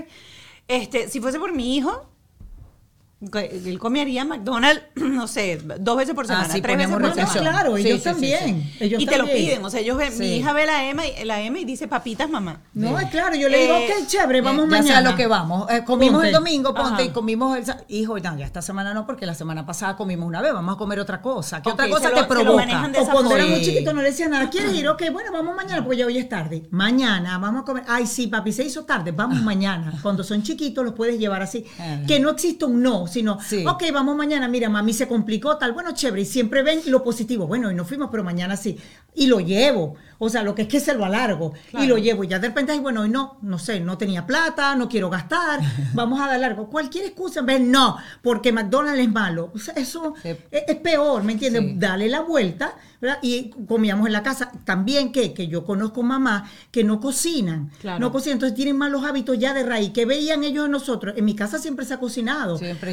Si fuese por mi hijo, él comería McDonald's, no sé, 2 veces por semana, sí, 3 veces poníamos por restricción. semana. Claro, Sí, ellos sí, sí, también. sí. Ellos Y te lo también. piden, o sea, mi Sí. hija ve la M y dice papitas, mamá. No, es claro, yo le digo, ok, chévere, vamos ya mañana. sea lo que vamos. Comimos Ponte. el domingo, ponte, Ajá. y comimos hijo, no, ya esta semana no, porque la semana pasada comimos una vez, vamos a comer otra cosa. ¿Qué Ok, otra cosa se lo- te se lo provoca? manejan de O esa cuando forma. éramos chiquitos no le decía nada. ¿Quieres ir? Ok, bueno, vamos mañana, porque ya hoy es tarde. Mañana vamos a comer. Ay, sí, papi, se hizo tarde. Vamos mañana. Cuando son chiquitos los puedes llevar así. Ajá. Que no existe un no, sino, Sí. ok, vamos mañana. Mira, mami se complicó, tal. Bueno, chévere. Y siempre ven lo positivo. Bueno, y no fuimos, pero mañana sí. Y lo llevo. O sea, lo que es que se lo alargo. Claro. Y lo llevo. Y ya de repente, ay, bueno, hoy no sé, no tenía plata, no quiero gastar. Vamos a dar largo. Cualquier excusa, en vez, no, porque McDonald's es malo. O sea, eso Sí. es peor, ¿me entiendes? Sí. Dale la vuelta, ¿verdad? Y comíamos en la casa. También que yo conozco mamás que no cocinan. Claro. No cocinan, entonces tienen malos hábitos ya de raíz. Que veían ellos en nosotros. En mi casa siempre se ha cocinado. Siempre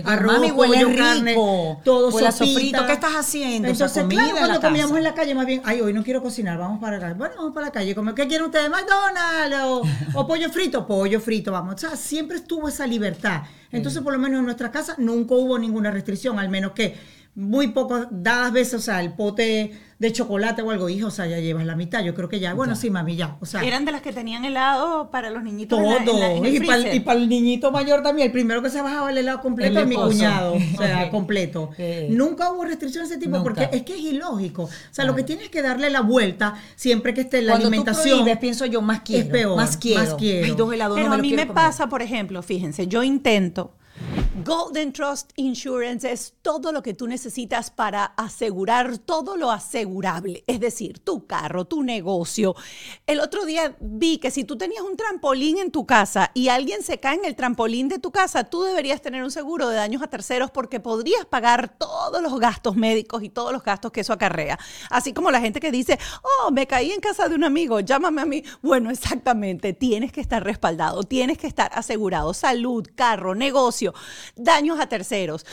arroz, mami, huele pollo, rico, carne, todo huele a sopita. sofrito, ¿qué estás haciendo? Entonces, O sea, comida claro, en la cuando comíamos casa. en la calle, más bien, ay, hoy no quiero cocinar, vamos para la calle. Bueno, vamos para la calle. ¿Qué quieren ustedes? McDonald's o pollo frito, vamos. O sea, siempre estuvo esa libertad. Entonces, por lo menos en nuestra casa nunca hubo ninguna restricción, al menos que muy pocas dadas veces, o sea, el pote de chocolate o algo, hijo, o sea, ya llevas la mitad. Yo creo que ya, bueno, sí, mami, ya. O sea, Eran de las que tenían helado para los niñitos todo. en el freezer. Y para el niñito mayor también. El primero que se bajaba el helado completo El es mi esposo. cuñado. O sea, Ok. completo. Nunca hubo restricciones de ese tipo Nunca. porque es que es ilógico. O sea, lo que tienes que darle la vuelta siempre que esté en la Cuando alimentación. tú prohíbes, pienso yo, más quiero. es peor, Más quiero. más quiero. Ay, 2 helados, Pero no me a lo mí quiero me comer. pasa, por ejemplo, fíjense, yo intento. Golden Trust Insurance es todo lo que tú necesitas para asegurar todo lo asegurable, es decir, tu carro, tu negocio. El otro día vi que si tú tenías un trampolín en tu casa y alguien se cae en el trampolín de tu casa, tú deberías tener un seguro de daños a terceros porque podrías pagar todos los gastos médicos y todos los gastos que eso acarrea. Así como la gente que dice, oh, me caí en casa de un amigo, llámame a mí. Bueno, exactamente, tienes que estar respaldado, tienes que estar asegurado, salud, carro, negocio, daños a terceros.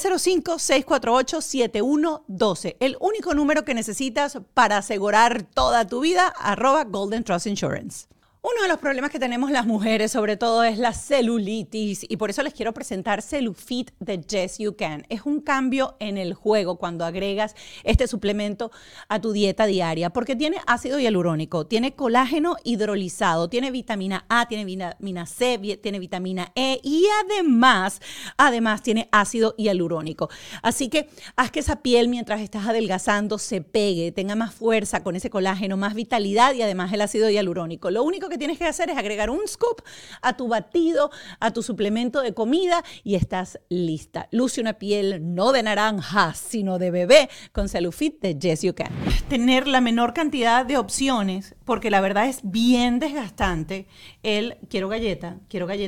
305-648-7112. El único número que necesitas para asegurar toda tu vida, @Golden Trust Insurance. Uno de los problemas que tenemos las mujeres, sobre todo, es la celulitis, y por eso les quiero presentar Celufit de Yes You Can. Es un cambio en el juego cuando agregas este suplemento a tu dieta diaria, porque tiene ácido hialurónico, tiene colágeno hidrolizado, tiene vitamina A, tiene vitamina C, tiene vitamina E y además tiene ácido hialurónico. Así que haz que esa piel, mientras estás adelgazando, se pegue, tenga más fuerza con ese colágeno, más vitalidad y además el ácido hialurónico. Lo único que tienes que hacer es agregar un scoop a tu batido, a tu suplemento de comida y estás lista. Luce una piel no de naranja, sino de bebé con Celufit de Yes You Can. Tener la menor cantidad de opciones, porque la verdad es bien desgastante el quiero galleta,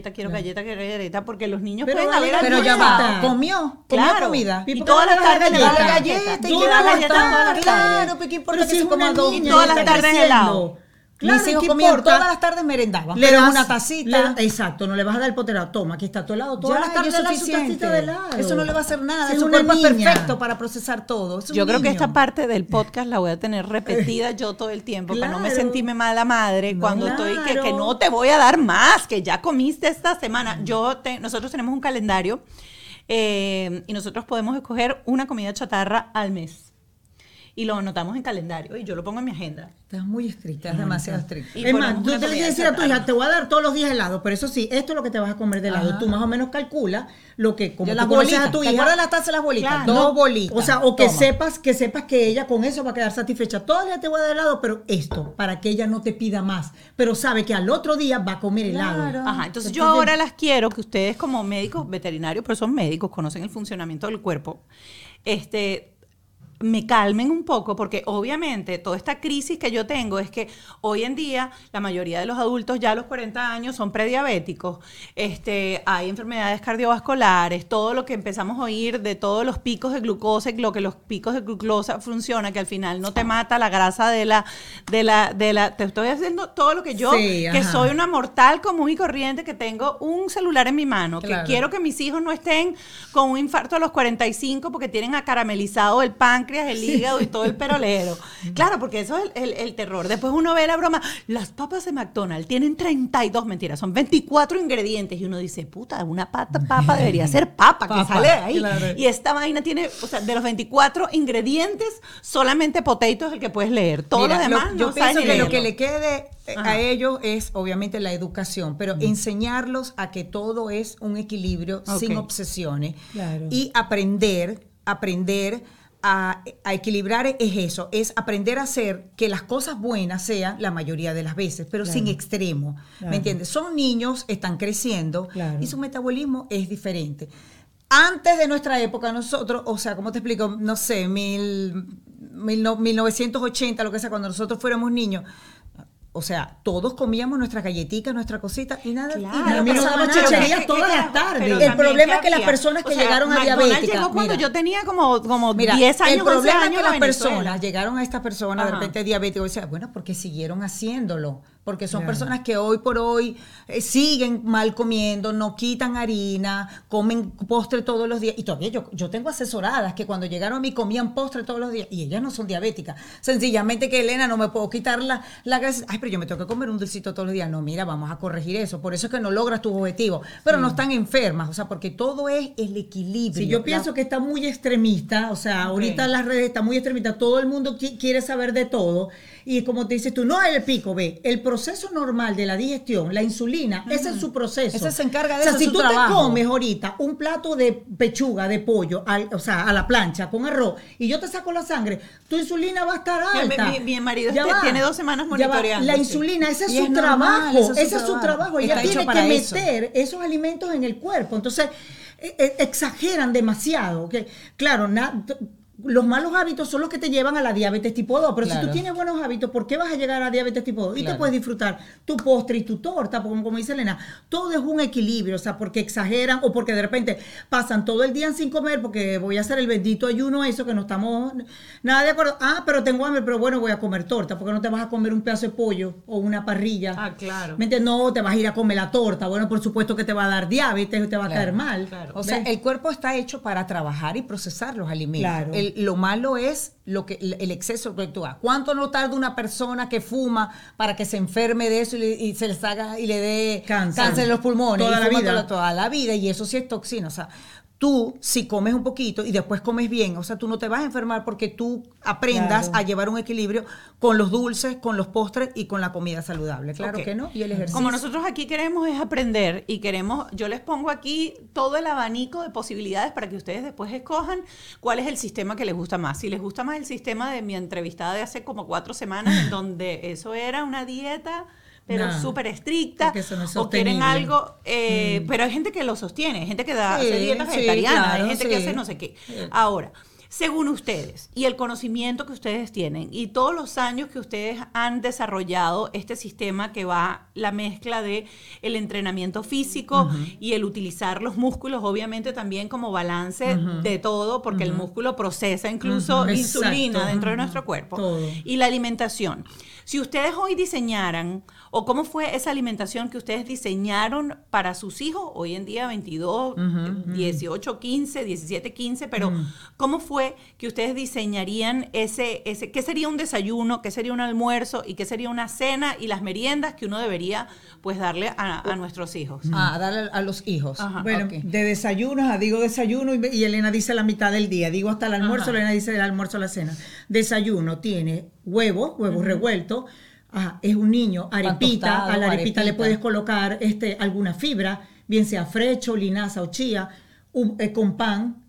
porque los niños Pero pueden haber pero ya almorzado. va. Comió Claro. comida. Y todas las tardes le va a dar galleta. galleta. Y Y le le da da galletas todas las tardes. Claro, pero ¿qué importa Pero que si se es coma una 2? niña, todas las está tardes creciendo. helado. Claro, Mis hijos ¿qué comían importa? todas las tardes merendaban. Le Pero das una tacita. Exacto, no le vas a dar el poterado. Toma, aquí está tu helado. Todas las tardes es le das su suficiente. tacita de helado. Eso no le va a hacer nada. Si es Su una cuerpo es niña. perfecto para procesar todo. Es un Yo creo que niño. esta parte del podcast la voy a tener repetida yo todo el tiempo para no me Claro. sentirme mala madre cuando Claro. estoy que no te voy a dar más, que ya comiste esta semana. Nosotros tenemos un calendario y nosotros podemos escoger una comida chatarra al mes. Y lo anotamos en calendario y yo lo pongo en mi agenda. Estás muy estricta. Estás demasiado estricto. Y Es ponemos más, tú una te le comida tienes que decir a tu chatarra. hija, te voy a dar todos los días helado, pero eso sí, esto es lo que te vas a comer de helado. Ajá. Tú más o menos calcula lo que, como De tú las conoces bolitas. a tu ¿Te hija. acuerdas de las tazas de las bolitas? Claro. Dos bolitas. O sea, o que Toma. sepas que ella con eso va a quedar satisfecha. Todo el día te voy a dar helado, pero esto, para que ella no te pida más. Pero sabe que al otro día va a comer helado. Claro. Ajá, entonces yo ahora las quiero que ustedes como médicos veterinarios, pero son médicos, conocen el funcionamiento del cuerpo, me calmen un poco, porque obviamente toda esta crisis que yo tengo es que hoy en día la mayoría de los adultos ya a los 40 años son prediabéticos, hay enfermedades cardiovasculares, todo lo que empezamos a oír de todos los picos de glucosa, lo que los picos de glucosa funciona, que al final no te mata la grasa te estoy haciendo todo lo que yo, Sí, que ajá. soy una mortal común y corriente, que tengo un celular en mi mano, Claro. que quiero que mis hijos no estén con un infarto a los 45 porque tienen acaramelizado el páncreas, el hígado y todo el perolero. Claro, porque eso es el terror. Después uno ve la broma, las papas de McDonald's tienen 32, mentiras, son 24 ingredientes y uno dice, puta, una papa debería ser papa, que sale de ahí. Claro. Y esta vaina tiene, o sea, de los 24 ingredientes, solamente potato es el que puedes leer. Todo Mira, lo demás yo no pienso sabes ni que lo leerlo. que le quede Ajá. a ellos es obviamente la educación, pero enseñarlos a que todo es un equilibrio sin Ok. obsesiones Claro. y aprender a equilibrar es eso, es aprender a hacer que las cosas buenas sean la mayoría de las veces, pero Claro. sin extremo, Claro. ¿me entiendes? Son niños, están creciendo Claro. y su metabolismo es diferente. Antes de nuestra época, nosotros, o sea, ¿cómo te explico? No sé, 1980, lo que sea, cuando nosotros fuéramos niños, o sea, todos comíamos nuestras galletitas, nuestras cositas y nada. Claro, y nada a mí nos pasaba daban nada. chucherías ¿Qué todas las carajo? tardes. Pero El también, problema ¿qué es que las había? personas que llegaron a McDonald's diabéticas, llegó cuando mira, yo tenía como Mira, 10 años, el problema 11 es que años las en Venezuela. personas llegaron a estas personas de Ajá. repente diabéticos y decían, bueno, porque siguieron haciéndolo. porque son personas que hoy por hoy siguen mal comiendo, no quitan harina, comen postre todos los días. Y todavía yo tengo asesoradas que cuando llegaron a mí comían postre todos los días y ellas no son diabéticas. Sencillamente que, Elena, no me puedo quitar la grasa. Ay, pero yo me tengo que comer un dulcito todos los días. No, mira, vamos a corregir eso. Por eso es que no logras tus objetivos. Pero no están enfermas, o sea, porque todo es el equilibrio. Sí, yo pienso que está muy extremista, o sea, ahorita en las redes está muy extremista, todo el mundo quiere saber de todo, y como te dices tú, no hay el pico, ve, el proceso normal de la digestión, la insulina, ese es su proceso. Ese se encarga de eso, si su tú trabajo. Te comes ahorita un plato de pechuga de pollo, o sea, a la plancha, con arroz, y yo te saco la sangre, tu insulina va a estar alta. Mi marido tiene 2 semanas monitoreando. La insulina, ese es su trabajo, ese es su trabajo, ella tiene que meter esos alimentos en el cuerpo, entonces exageran demasiado, ¿okay? Claro, los malos hábitos son los que te llevan a la diabetes tipo 2, pero si tú tienes buenos hábitos, ¿por qué vas a llegar a diabetes tipo 2? Y te puedes disfrutar tu postre y tu torta, porque como dice Elena, todo es un equilibrio, o sea, porque exageran o porque de repente pasan todo el día sin comer porque voy a hacer el bendito ayuno, eso que no estamos nada de acuerdo. Pero tengo hambre, pero bueno, voy a comer torta, porque no te vas a comer un pedazo de pollo o una parrilla. Claro. ¿Me entiendes? No, te vas a ir a comer la torta, bueno, por supuesto que te va a dar diabetes, te va a caer mal. Claro. O sea, el cuerpo está hecho para trabajar y procesar los alimentos. Claro. Lo malo es el exceso que tú hagas. ¿Cuánto no tarda una persona que fuma para que se enferme de eso y se les haga y le dé cáncer en los pulmones? Toda la vida. Y eso sí es toxina. O sea, tú, si comes un poquito y después comes bien, o sea, tú no te vas a enfermar porque tú aprendas a llevar un equilibrio con los dulces, con los postres y con la comida saludable. Claro que no. Y el ejercicio. Como nosotros aquí queremos es aprender y yo les pongo aquí todo el abanico de posibilidades para que ustedes después escojan cuál es el sistema que les gusta más. Si les gusta más el sistema de mi entrevistada de hace como 4 semanas, en donde eso era una dieta pero súper estricta, o quieren algo, pero hay gente que lo sostiene, hay gente que hace dietas vegetarianas, hay gente que hace no sé qué. Ahora, según ustedes y el conocimiento que ustedes tienen y todos los años que ustedes han desarrollado este sistema que va la mezcla de el entrenamiento físico y el utilizar los músculos, obviamente también como balance de todo, porque el músculo procesa incluso insulina dentro de nuestro cuerpo. Y la alimentación. Si ustedes hoy diseñaran, o cómo fue esa alimentación que ustedes diseñaron para sus hijos, hoy en día 22, 18, 15, 17, 15, pero ¿cómo fue que ustedes diseñarían qué sería un desayuno, qué sería un almuerzo y qué sería una cena y las meriendas que uno debería pues darle a nuestros hijos? Darle a los hijos. Bueno, de desayunos, digo desayuno y Elena dice la mitad del día, digo hasta el almuerzo, Elena dice el almuerzo a la cena. Desayuno tiene huevos revueltos. Es un niño, arepita, a la arepita le puedes colocar alguna fibra, bien sea frecho, linaza o chía, con pan,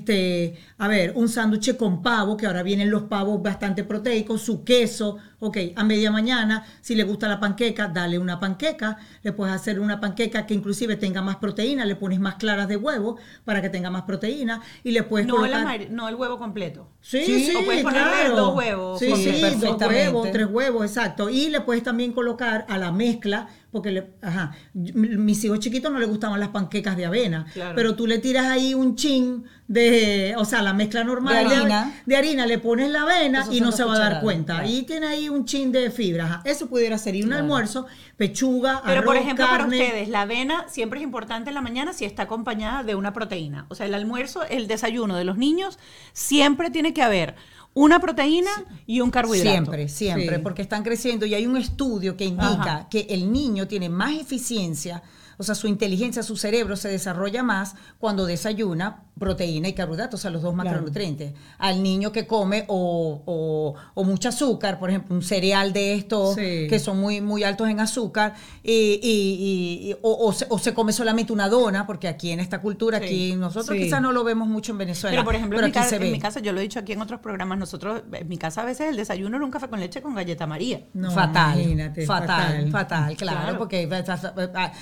un sándwich con pavo, que ahora vienen los pavos bastante proteicos, su queso, a media mañana, si le gusta la panqueca, dale una panqueca, le puedes hacer una panqueca que inclusive tenga más proteína, le pones más claras de huevo para que tenga más proteína y le puedes colocar... No el huevo completo. Sí, o puedes ponerle 2 huevos. Sí, 2 huevos, 3 huevos, exacto. Y le puedes también colocar a la mezcla, porque mis hijos chiquitos no les gustaban las panquecas de avena, pero tú le tiras ahí un chin la mezcla normal de harina, le pones la avena y no se va a dar cuenta. Y tiene ahí un chin de fibra. Eso pudiera ser. Y un almuerzo, pechuga, pero arroz, por ejemplo, carne. para ustedes, la avena siempre es importante en la mañana si está acompañada de una proteína. O sea, el almuerzo, el desayuno de los niños, siempre tiene que haber una proteína y un carbohidrato. Siempre, porque están creciendo y hay un estudio que indica que el niño tiene más eficiencia, o sea, su inteligencia, su cerebro se desarrolla más cuando desayuna proteína y carbohidratos, o sea, los 2 macronutrientes. Al niño que come o mucho azúcar, por ejemplo, un cereal de estos que son muy, muy altos en azúcar, o se come solamente una dona, porque aquí en esta cultura, aquí nosotros quizás no lo vemos mucho en Venezuela. Pero por ejemplo, pero en mi casa, yo lo he dicho aquí en otros programas, nosotros, en mi casa a veces el desayuno era un café con leche con galleta María. No, fatal, claro, porque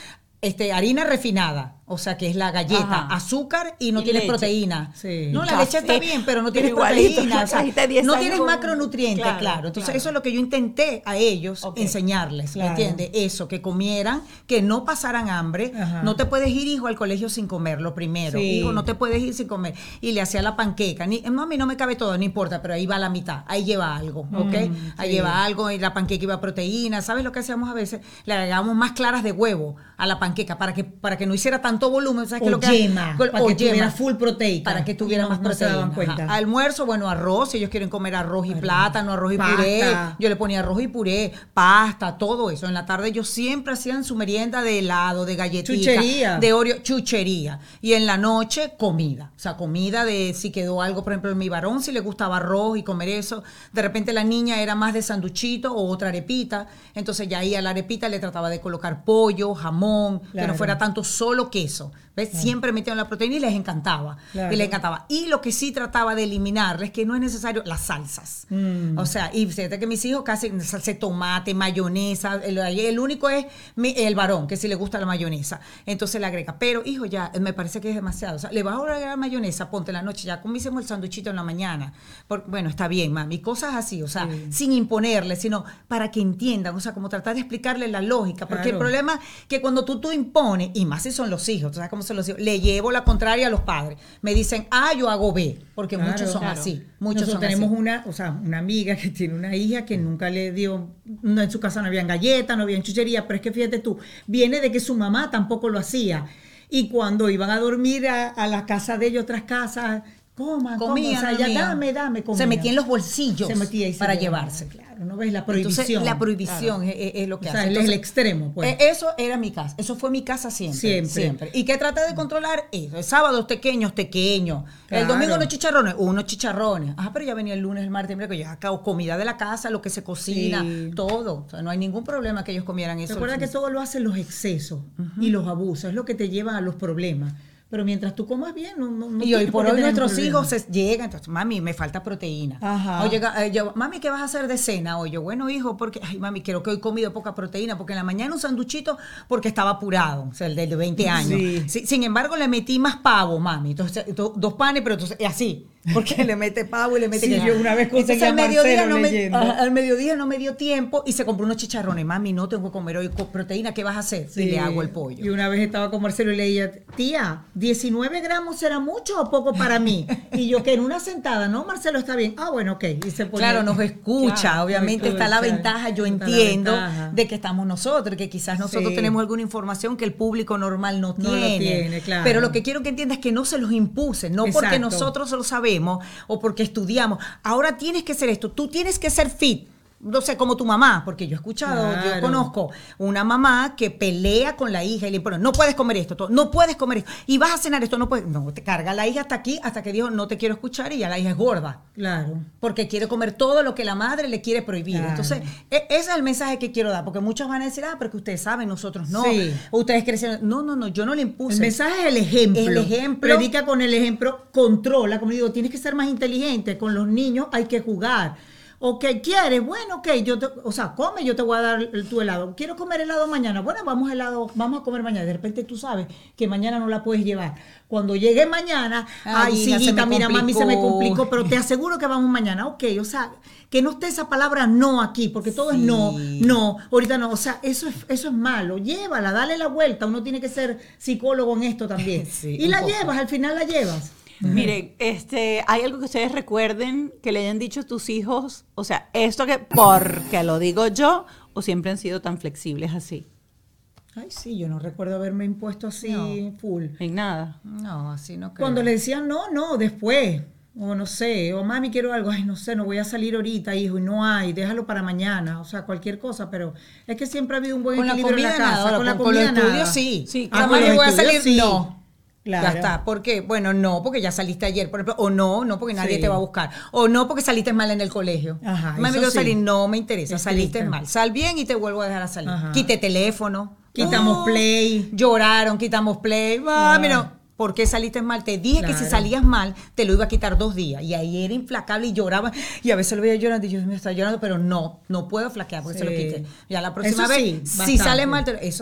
harina refinada, o sea, que es la galleta, azúcar y no tienes leche. proteína. Sí. No, Y la café, leche está bien, pero no tienes pero igualito, proteína. O sea, trajiste 10 no años tienes con- macronutrientes, claro. Entonces, eso es lo que yo intenté a ellos enseñarles, Claro. ¿me entiendes? Eso, que comieran, que no pasaran hambre. Ajá. No te puedes ir, hijo, al colegio sin comer, lo primero. Sí. Hijo, no te puedes ir sin comer. Y le hacía la panqueca. Mami, no me cabe todo, no importa, pero ahí va la mitad. Ahí lleva algo, ¿ok? Ahí sí. lleva algo y la panqueca iba proteína. ¿Sabes lo que hacíamos a veces? Le agregábamos más claras de huevo a la panqueca para que no hiciera tanto volumen. ¿Sabes qué es O lo que yema, para que tuviera full proteica. para que tuviera No- más no se proteína. daban cuenta. Ajá. Almuerzo, bueno, arroz, si ellos quieren comer arroz y plátano, arroz y Pasta. puré, yo le ponía arroz y puré, pasta, todo eso. En la tarde ellos siempre hacían su merienda de helado, de galletita, Chuchería. de Oreo, chuchería. Y en la noche, comida. O sea, comida de si quedó algo, por ejemplo, mi varón, si le gustaba arroz y comer eso. De repente la niña era más de sanduchito o otra arepita. Entonces ya ahí a la arepita le trataba de colocar pollo, jamón, que no Claro. fuera tanto solo queso. ¿Ves? Siempre metían la proteína y les encantaba. Claro. Y les encantaba. Y lo que sí trataba de eliminarles, que no es necesario, las salsas. O sea, y fíjate que mis hijos casi salsa de tomate, mayonesa. El único es el varón, que sí le gusta la mayonesa. Entonces le agrega. Pero, hijo, ya me parece que es demasiado. O sea, le vas a agregar mayonesa, ponte en la noche, ya comísemos el sanduchito en la mañana. Bueno, está bien, mami. Cosas así, o sea, sin imponerle, sino para que entiendan. O sea, como tratar de explicarle la lógica. Porque el Claro. problema es que cuando tú impones, y más si son los hijos, ¿tú sabes cómo son los hijos? Le llevo la contraria a los padres. Me dicen A, yo hago B, porque Claro, muchos son claro. así. Muchos Nosotros son tenemos así. una amiga que tiene una hija que nunca le dio, no, en su casa no habían galletas, no habían chuchería, pero es que fíjate tú, viene de que su mamá tampoco lo hacía. Y cuando iban a dormir a la casa de ellos, otras casas, comían, Comían, o sea, ya comían. dame, comía. Se metía en los bolsillos Se metía y se para llevaba. llevarse. Claro, ¿no ves? La prohibición. Entonces, la prohibición es lo que O sea, hace. es el extremo, pues. Eso era mi casa. Eso fue mi casa siempre. Siempre. ¿Y qué trata de controlar? Eso. El sábado pequeños. El Claro. domingo unos chicharrones. Pero ya venía el lunes, el martes, el miércoles, ya acabo comida de la casa, lo que se cocina, Sí. todo. O sea, no hay ningún problema que ellos comieran eso. Recuerda que todo lo hacen los excesos y los abusos, es lo que te lleva a los problemas. Pero mientras tú comas bien, no Y hoy tienes por qué hoy tener nuestros problemas. hijos llegan, entonces, mami, me falta proteína. Ajá. O llega, mami, ¿qué vas a hacer de cena? O yo, bueno, hijo, porque, ay, mami, creo que hoy he comido poca proteína, porque en la mañana un sanduchito porque estaba apurado, o sea, el de 20 años. Sí. Sin embargo, le metí más pavo, mami. Entonces, 2 panes, pero entonces, así, porque le mete pavo y le mete... Sí, yo una vez conseguí a Marcelo leyendo. Al mediodía no me dio tiempo y se compró unos chicharrones. Mami, no tengo que comer hoy proteína, ¿qué vas a hacer? Sí. Y le hago el pollo. Y una vez estaba con Marcelo y le dije, tía, 19 gramos será mucho o poco para mí. Y yo que en una sentada, no, Marcelo, está bien. Bueno, ok. Y se ponía- Claro, nos escucha, Claro, obviamente está la escucha, ventaja, yo está la entiendo ventaja. de que estamos nosotros, que quizás nosotros Sí. tenemos alguna información que el público normal no No lo tiene. tiene, claro. Pero lo que quiero que entiendas es que no se los impuse, no porque Exacto. nosotros lo sabemos o porque estudiamos. Ahora tienes que ser esto, tú tienes que ser fit. No sé, como tu mamá, porque yo he escuchado, yo Claro. conozco una mamá que pelea con la hija y le pone, no puedes comer esto, no puedes comer esto, y vas a cenar esto, no puedes. No, te carga la hija hasta aquí, hasta que dijo, no te quiero escuchar, y ya la hija es gorda. Claro. Porque quiere comer todo lo que la madre le quiere prohibir. Claro. Entonces, ese es el mensaje que quiero dar, porque muchos van a decir, pero que ustedes saben, nosotros no. Sí. Ustedes crecieron. No, yo no le impuse. El mensaje es el ejemplo. El ejemplo. Predica con el ejemplo, controla. Como digo, tienes que ser más inteligente. Con los niños hay que jugar. Ok, ¿quieres? Bueno, ok, come, yo te voy a dar tu helado. ¿Quiero comer helado mañana? Bueno, vamos a comer mañana. De repente tú sabes que mañana no la puedes llevar. Cuando llegue mañana, Ay, sí, hija, se hijita, me mira, mami, se me complicó. complicó, pero te aseguro que vamos mañana. Ok, o sea, que no esté esa palabra no aquí, porque todo es no, ahorita no. O sea, eso es malo. Llévala, dale la vuelta. Uno tiene que ser psicólogo en esto también. Sí, y un la poco. llevas, al final la llevas. Miren, ¿hay algo que ustedes recuerden que le hayan dicho a tus hijos? O sea, esto que porque lo digo yo, o siempre han sido tan flexibles así. Ay, sí, yo no recuerdo haberme impuesto así No. full. En nada. No, así no creo. Cuando le decían no, después. O no sé, o mami quiero algo, ay no sé, no voy a salir ahorita, hijo, y no hay, déjalo para mañana, o sea, cualquier cosa, pero es que siempre ha habido un buen Con la equilibrio comida en la casa, nada, con la con comida los estudios nada. sí. Sí, Ah, con mami, los voy a estudios, salir, sí. no. Claro. Ya está. ¿Por qué? Bueno, no, porque ya saliste ayer, por ejemplo. O no, porque nadie Sí. te va a buscar. O no, porque saliste mal en el colegio. Ajá, Mami, eso quiero sí. salir. No me interesa. Saliste Estricta. mal. Sal bien y te vuelvo a dejar a salir. Ajá. Quite teléfono. Quitamos play. Lloraron, quitamos play. Mami, no. ¿Por qué saliste mal? Te dije que si Claro. salías mal, te lo iba a quitar 2 días. Y ahí era implacable y lloraba. Y a veces lo veía llorando y yo me estaba llorando, pero no puedo flaquear porque se lo Sí. quité. Ya la próxima Eso vez, sí, si bastante. sale mal, eso sí.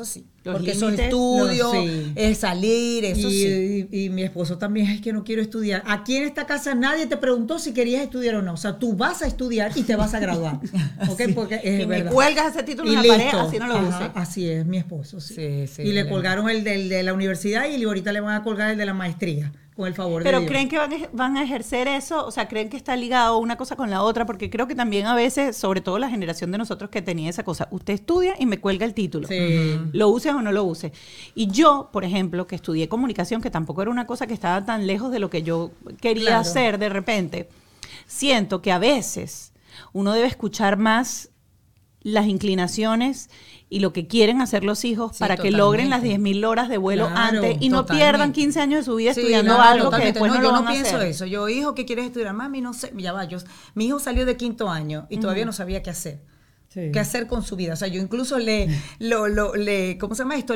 Porque esos estudios, es salir, eso sí. Y mi esposo también es que no quiero estudiar. Aquí en esta casa nadie te preguntó si querías estudiar o no. O sea, tú vas a estudiar y te vas a graduar. ¿Okay? Sí. Porque es y verdad. me cuelgas ese título en la pared, así no lo use. Así es, mi esposo. Sí. Sí, y le colgaron el de la universidad y ahorita le van a colgar el de la maestría. Con el favor de Dios. Pero ¿creen que van a ejercer eso? O sea, ¿creen que está ligado una cosa con la otra? Porque creo que también a veces, sobre todo la generación de nosotros que tenía esa cosa, usted estudia y me cuelga el título. Sí. Lo uses o no lo uses. Y yo, por ejemplo, que estudié comunicación, que tampoco era una cosa que estaba tan lejos de lo que yo quería hacer de repente, siento que a veces uno debe escuchar más las inclinaciones y lo que quieren hacer los hijos para que logren las 10.000 horas de vuelo antes y no pierdan 15 años de su vida estudiando algo que después no lo van a hacer. Yo no pienso eso. Yo, hijo, ¿qué quieres estudiar? Mami, no sé. Ya va, mi hijo salió de 5º año y todavía no sabía qué hacer. Sí. ¿Qué hacer con su vida? O sea, yo incluso ¿cómo se llama esto?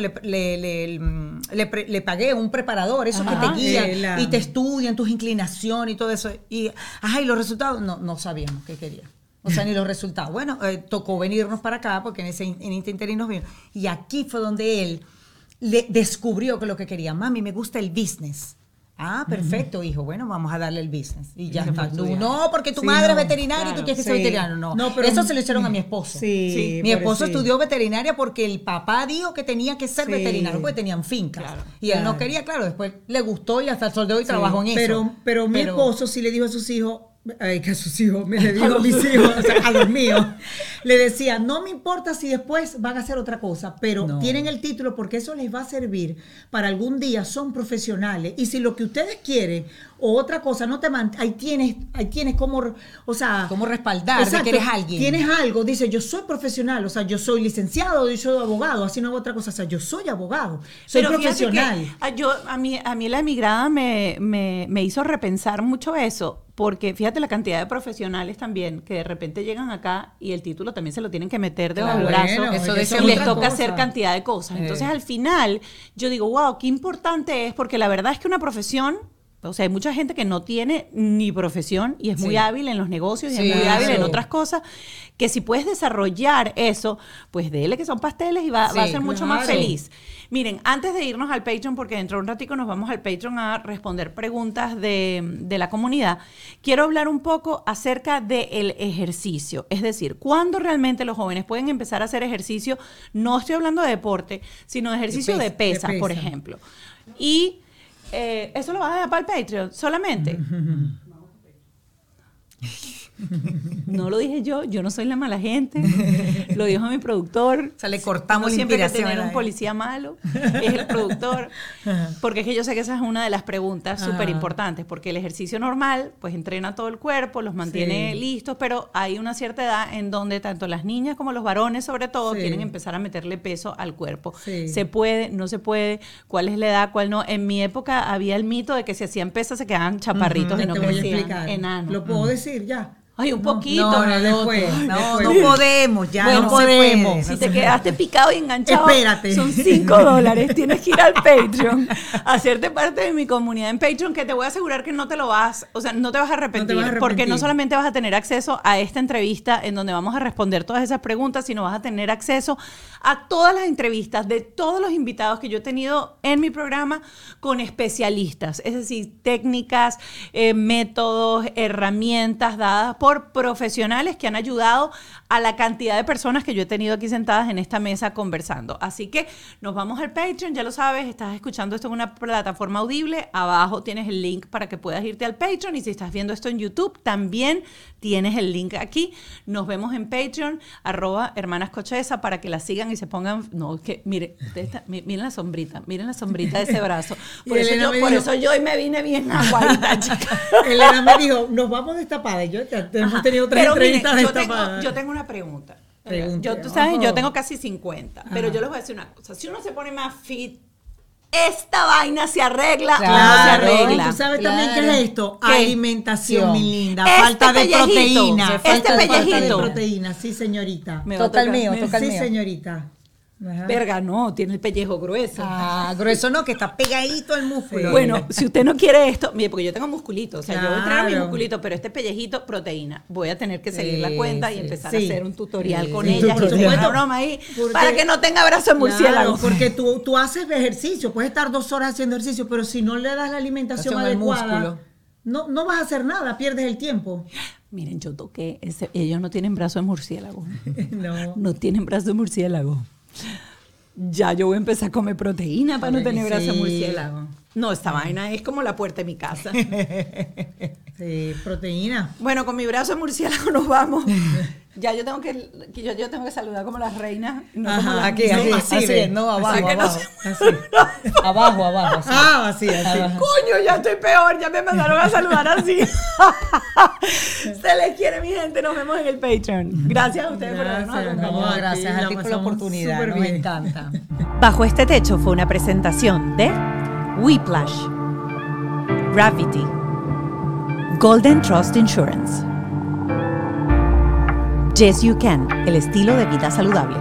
Le pagué un preparador, eso que te guía y te estudian tus inclinaciones y todo eso. Y los resultados, no sabíamos qué quería. O sea, ni los resultados. Bueno, tocó venirnos para acá porque en este interín nos vino. Y aquí fue donde él descubrió que lo que quería. Mami, me gusta el business. Ah, perfecto, hijo. Bueno, vamos a darle el business. Y ya está. No, porque tu madre es veterinaria y tú quieres que sea veterinario. No, pero eso se lo hicieron a mi esposo. Sí, mi esposo estudió veterinaria porque el papá dijo que tenía que ser veterinario porque tenían fincas. Y él no quería, después le gustó y hasta el sol de hoy trabajó en eso. Pero mi esposo sí le dijo a sus hijos, que a sus hijos, me le dijo a mis hijos, o sea, a los míos, le decía, no me importa si después van a hacer otra cosa, pero tienen el título porque eso les va a servir para algún día, son profesionales, y si lo que ustedes quieren o otra cosa no te ahí tienes como, o sea, como respaldar, exacto, de que eres alguien. Tienes algo, dice, yo soy profesional, o sea, yo soy licenciado, yo soy abogado, así no hago otra cosa, o sea, yo soy abogado, soy profesional. A mí la emigrada me hizo repensar mucho eso. Porque fíjate la cantidad de profesionales también que de repente llegan acá y el título también se lo tienen que meter debajo del brazo y les toca hacer cantidad de cosas. Entonces al final yo digo, wow, qué importante es, porque la verdad es que una profesión, o sea, hay mucha gente que no tiene ni profesión y es muy hábil en los negocios y es muy hábil en otras cosas, que si puedes desarrollar eso, pues dele que son pasteles y va a ser mucho más feliz. Miren, antes de irnos al Patreon, porque dentro de un ratico nos vamos al Patreon a responder preguntas de la comunidad, quiero hablar un poco acerca del ejercicio. Es decir, ¿cuándo realmente los jóvenes pueden empezar a hacer ejercicio? No estoy hablando de deporte, sino de ejercicio de pesas, por ejemplo. Y eso lo vas a dejar para el Patreon solamente. No lo dije yo no soy la mala gente, lo dijo mi productor. O sea, le cortamos la siempre inspiración. Que tener un policía malo es el productor, porque es que yo sé que esa es una de las preguntas súper importantes, porque el ejercicio normal pues entrena todo el cuerpo, los mantiene listos, pero hay una cierta edad en donde tanto las niñas como los varones sobre todo quieren empezar a meterle peso al cuerpo. ¿Se puede? ¿No se puede? ¿Cuál es la edad? ¿Cuál no? En mi época había el mito de que si hacían pesas se quedaban chaparritos y no crecían enanos. ¿Lo puedo decir ya? Ay, un poquito. Después. No podemos, ya bueno, no podemos. Si te quedaste picado y enganchado, espérate. Son $5. Tienes que ir al Patreon, hacerte parte de mi comunidad en Patreon, que te voy a asegurar que no te vas a arrepentir, porque no solamente vas a tener acceso a esta entrevista en donde vamos a responder todas esas preguntas, sino vas a tener acceso a todas las entrevistas de todos los invitados que yo he tenido en mi programa con especialistas, es decir, técnicas, métodos, herramientas dadas por profesionales que han ayudado a la cantidad de personas que yo he tenido aquí sentadas en esta mesa conversando. Así que nos vamos al Patreon, ya lo sabes, estás escuchando esto en una plataforma audible, abajo tienes el link para que puedas irte al Patreon, y si estás viendo esto en YouTube, también tienes el link aquí. Nos vemos en Patreon, @hermanascochesa, para que la sigan y se pongan, miren la sombrita de ese brazo. Por eso yo hoy me vine bien aguadita, chica. Elena me dijo, nos vamos destapada, y yo hemos tenido 3 entrevistas destapadas. Yo tengo una pregunta. Tú sabes, yo tengo casi 50, pero yo les voy a decir una cosa. Si uno se pone más fit, esta vaina se arregla o no se arregla. ¿Tú sabes también qué es esto? ¿Qué? Alimentación, mi linda. Falta de proteína. Falta de proteína, sí, señorita. Toca el mío. Sí, señorita. Ajá. Verga, no, tiene el pellejo grueso. Grueso no, que está pegadito al músculo. Sí. Bueno, si usted no quiere esto, mire, porque yo tengo musculito, o sea, yo voy a entrenar mi Claro. musculito, pero este pellejito, proteína. Voy a tener que seguir la Sí, cuenta y sí, empezar sí. a hacer un tutorial Sí, con sí, ella y por una supuesto. broma ahí, Porque- para que no tenga brazo de murciélago. Claro, porque tú haces ejercicio, puedes estar 2 horas haciendo ejercicio, pero si no le das la alimentación Acción al adecuada, músculo. no vas a hacer nada, pierdes el tiempo. Miren, yo toqué, ellos no tienen brazo de murciélago. No. No tienen brazo de murciélago. Ya yo voy a empezar a comer proteína para no tener brazo de Sí. murciélago. No, esta vaina es como la puerta de mi casa. Sí, proteína. Bueno, con mi brazo de murciélago nos vamos. Ya yo tengo yo tengo que saludar como las reinas. No como las Aquí, mismas. así, no, abajo, que no abajo. se- Así. Abajo, así. Así, así. Coño, ya estoy peor, ya me mandaron a saludar así. Se les quiere, mi gente. Nos vemos en el Patreon. Gracias a ustedes por habernos Gracias, acompañado. no, Gracias a la ti por la pasamos oportunidad, súper nos bien. encanta. Bajo este techo fue una presentación de Whiplash, Gravity, Golden Trust Insurance, Yes You Can, el estilo de vida saludable.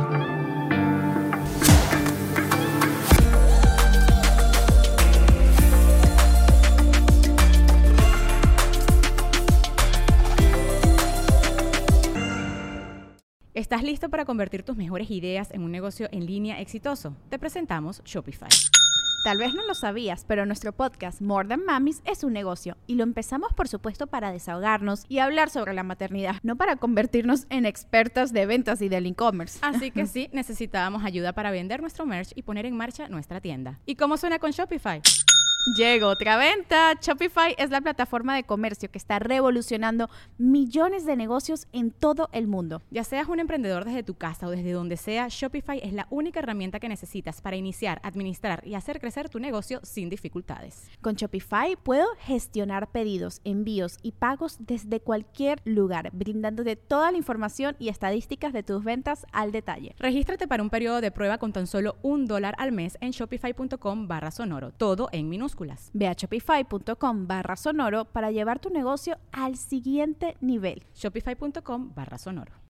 ¿Estás listo para convertir tus mejores ideas en un negocio en línea exitoso? Te presentamos Shopify. Tal vez no lo sabías, pero nuestro podcast More Than Mamis es un negocio y lo empezamos por supuesto para desahogarnos y hablar sobre la maternidad, no para convertirnos en expertas de ventas y del e-commerce. Así que sí, necesitábamos ayuda para vender nuestro merch y poner en marcha nuestra tienda. ¿Y cómo suena con Shopify? Llegó otra venta. Shopify es la plataforma de comercio que está revolucionando millones de negocios en todo el mundo. Ya seas un emprendedor desde tu casa o desde donde sea, Shopify es la única herramienta que necesitas para iniciar, administrar y hacer crecer tu negocio sin dificultades. Con Shopify puedo gestionar pedidos, envíos y pagos desde cualquier lugar, brindándote toda la información y estadísticas de tus ventas al detalle. Regístrate para un periodo de prueba con tan solo $1 al mes en shopify.com/sonoro, todo en minúsculas. Ve a shopify.com/sonoro para llevar tu negocio al siguiente nivel. Shopify.com/sonoro.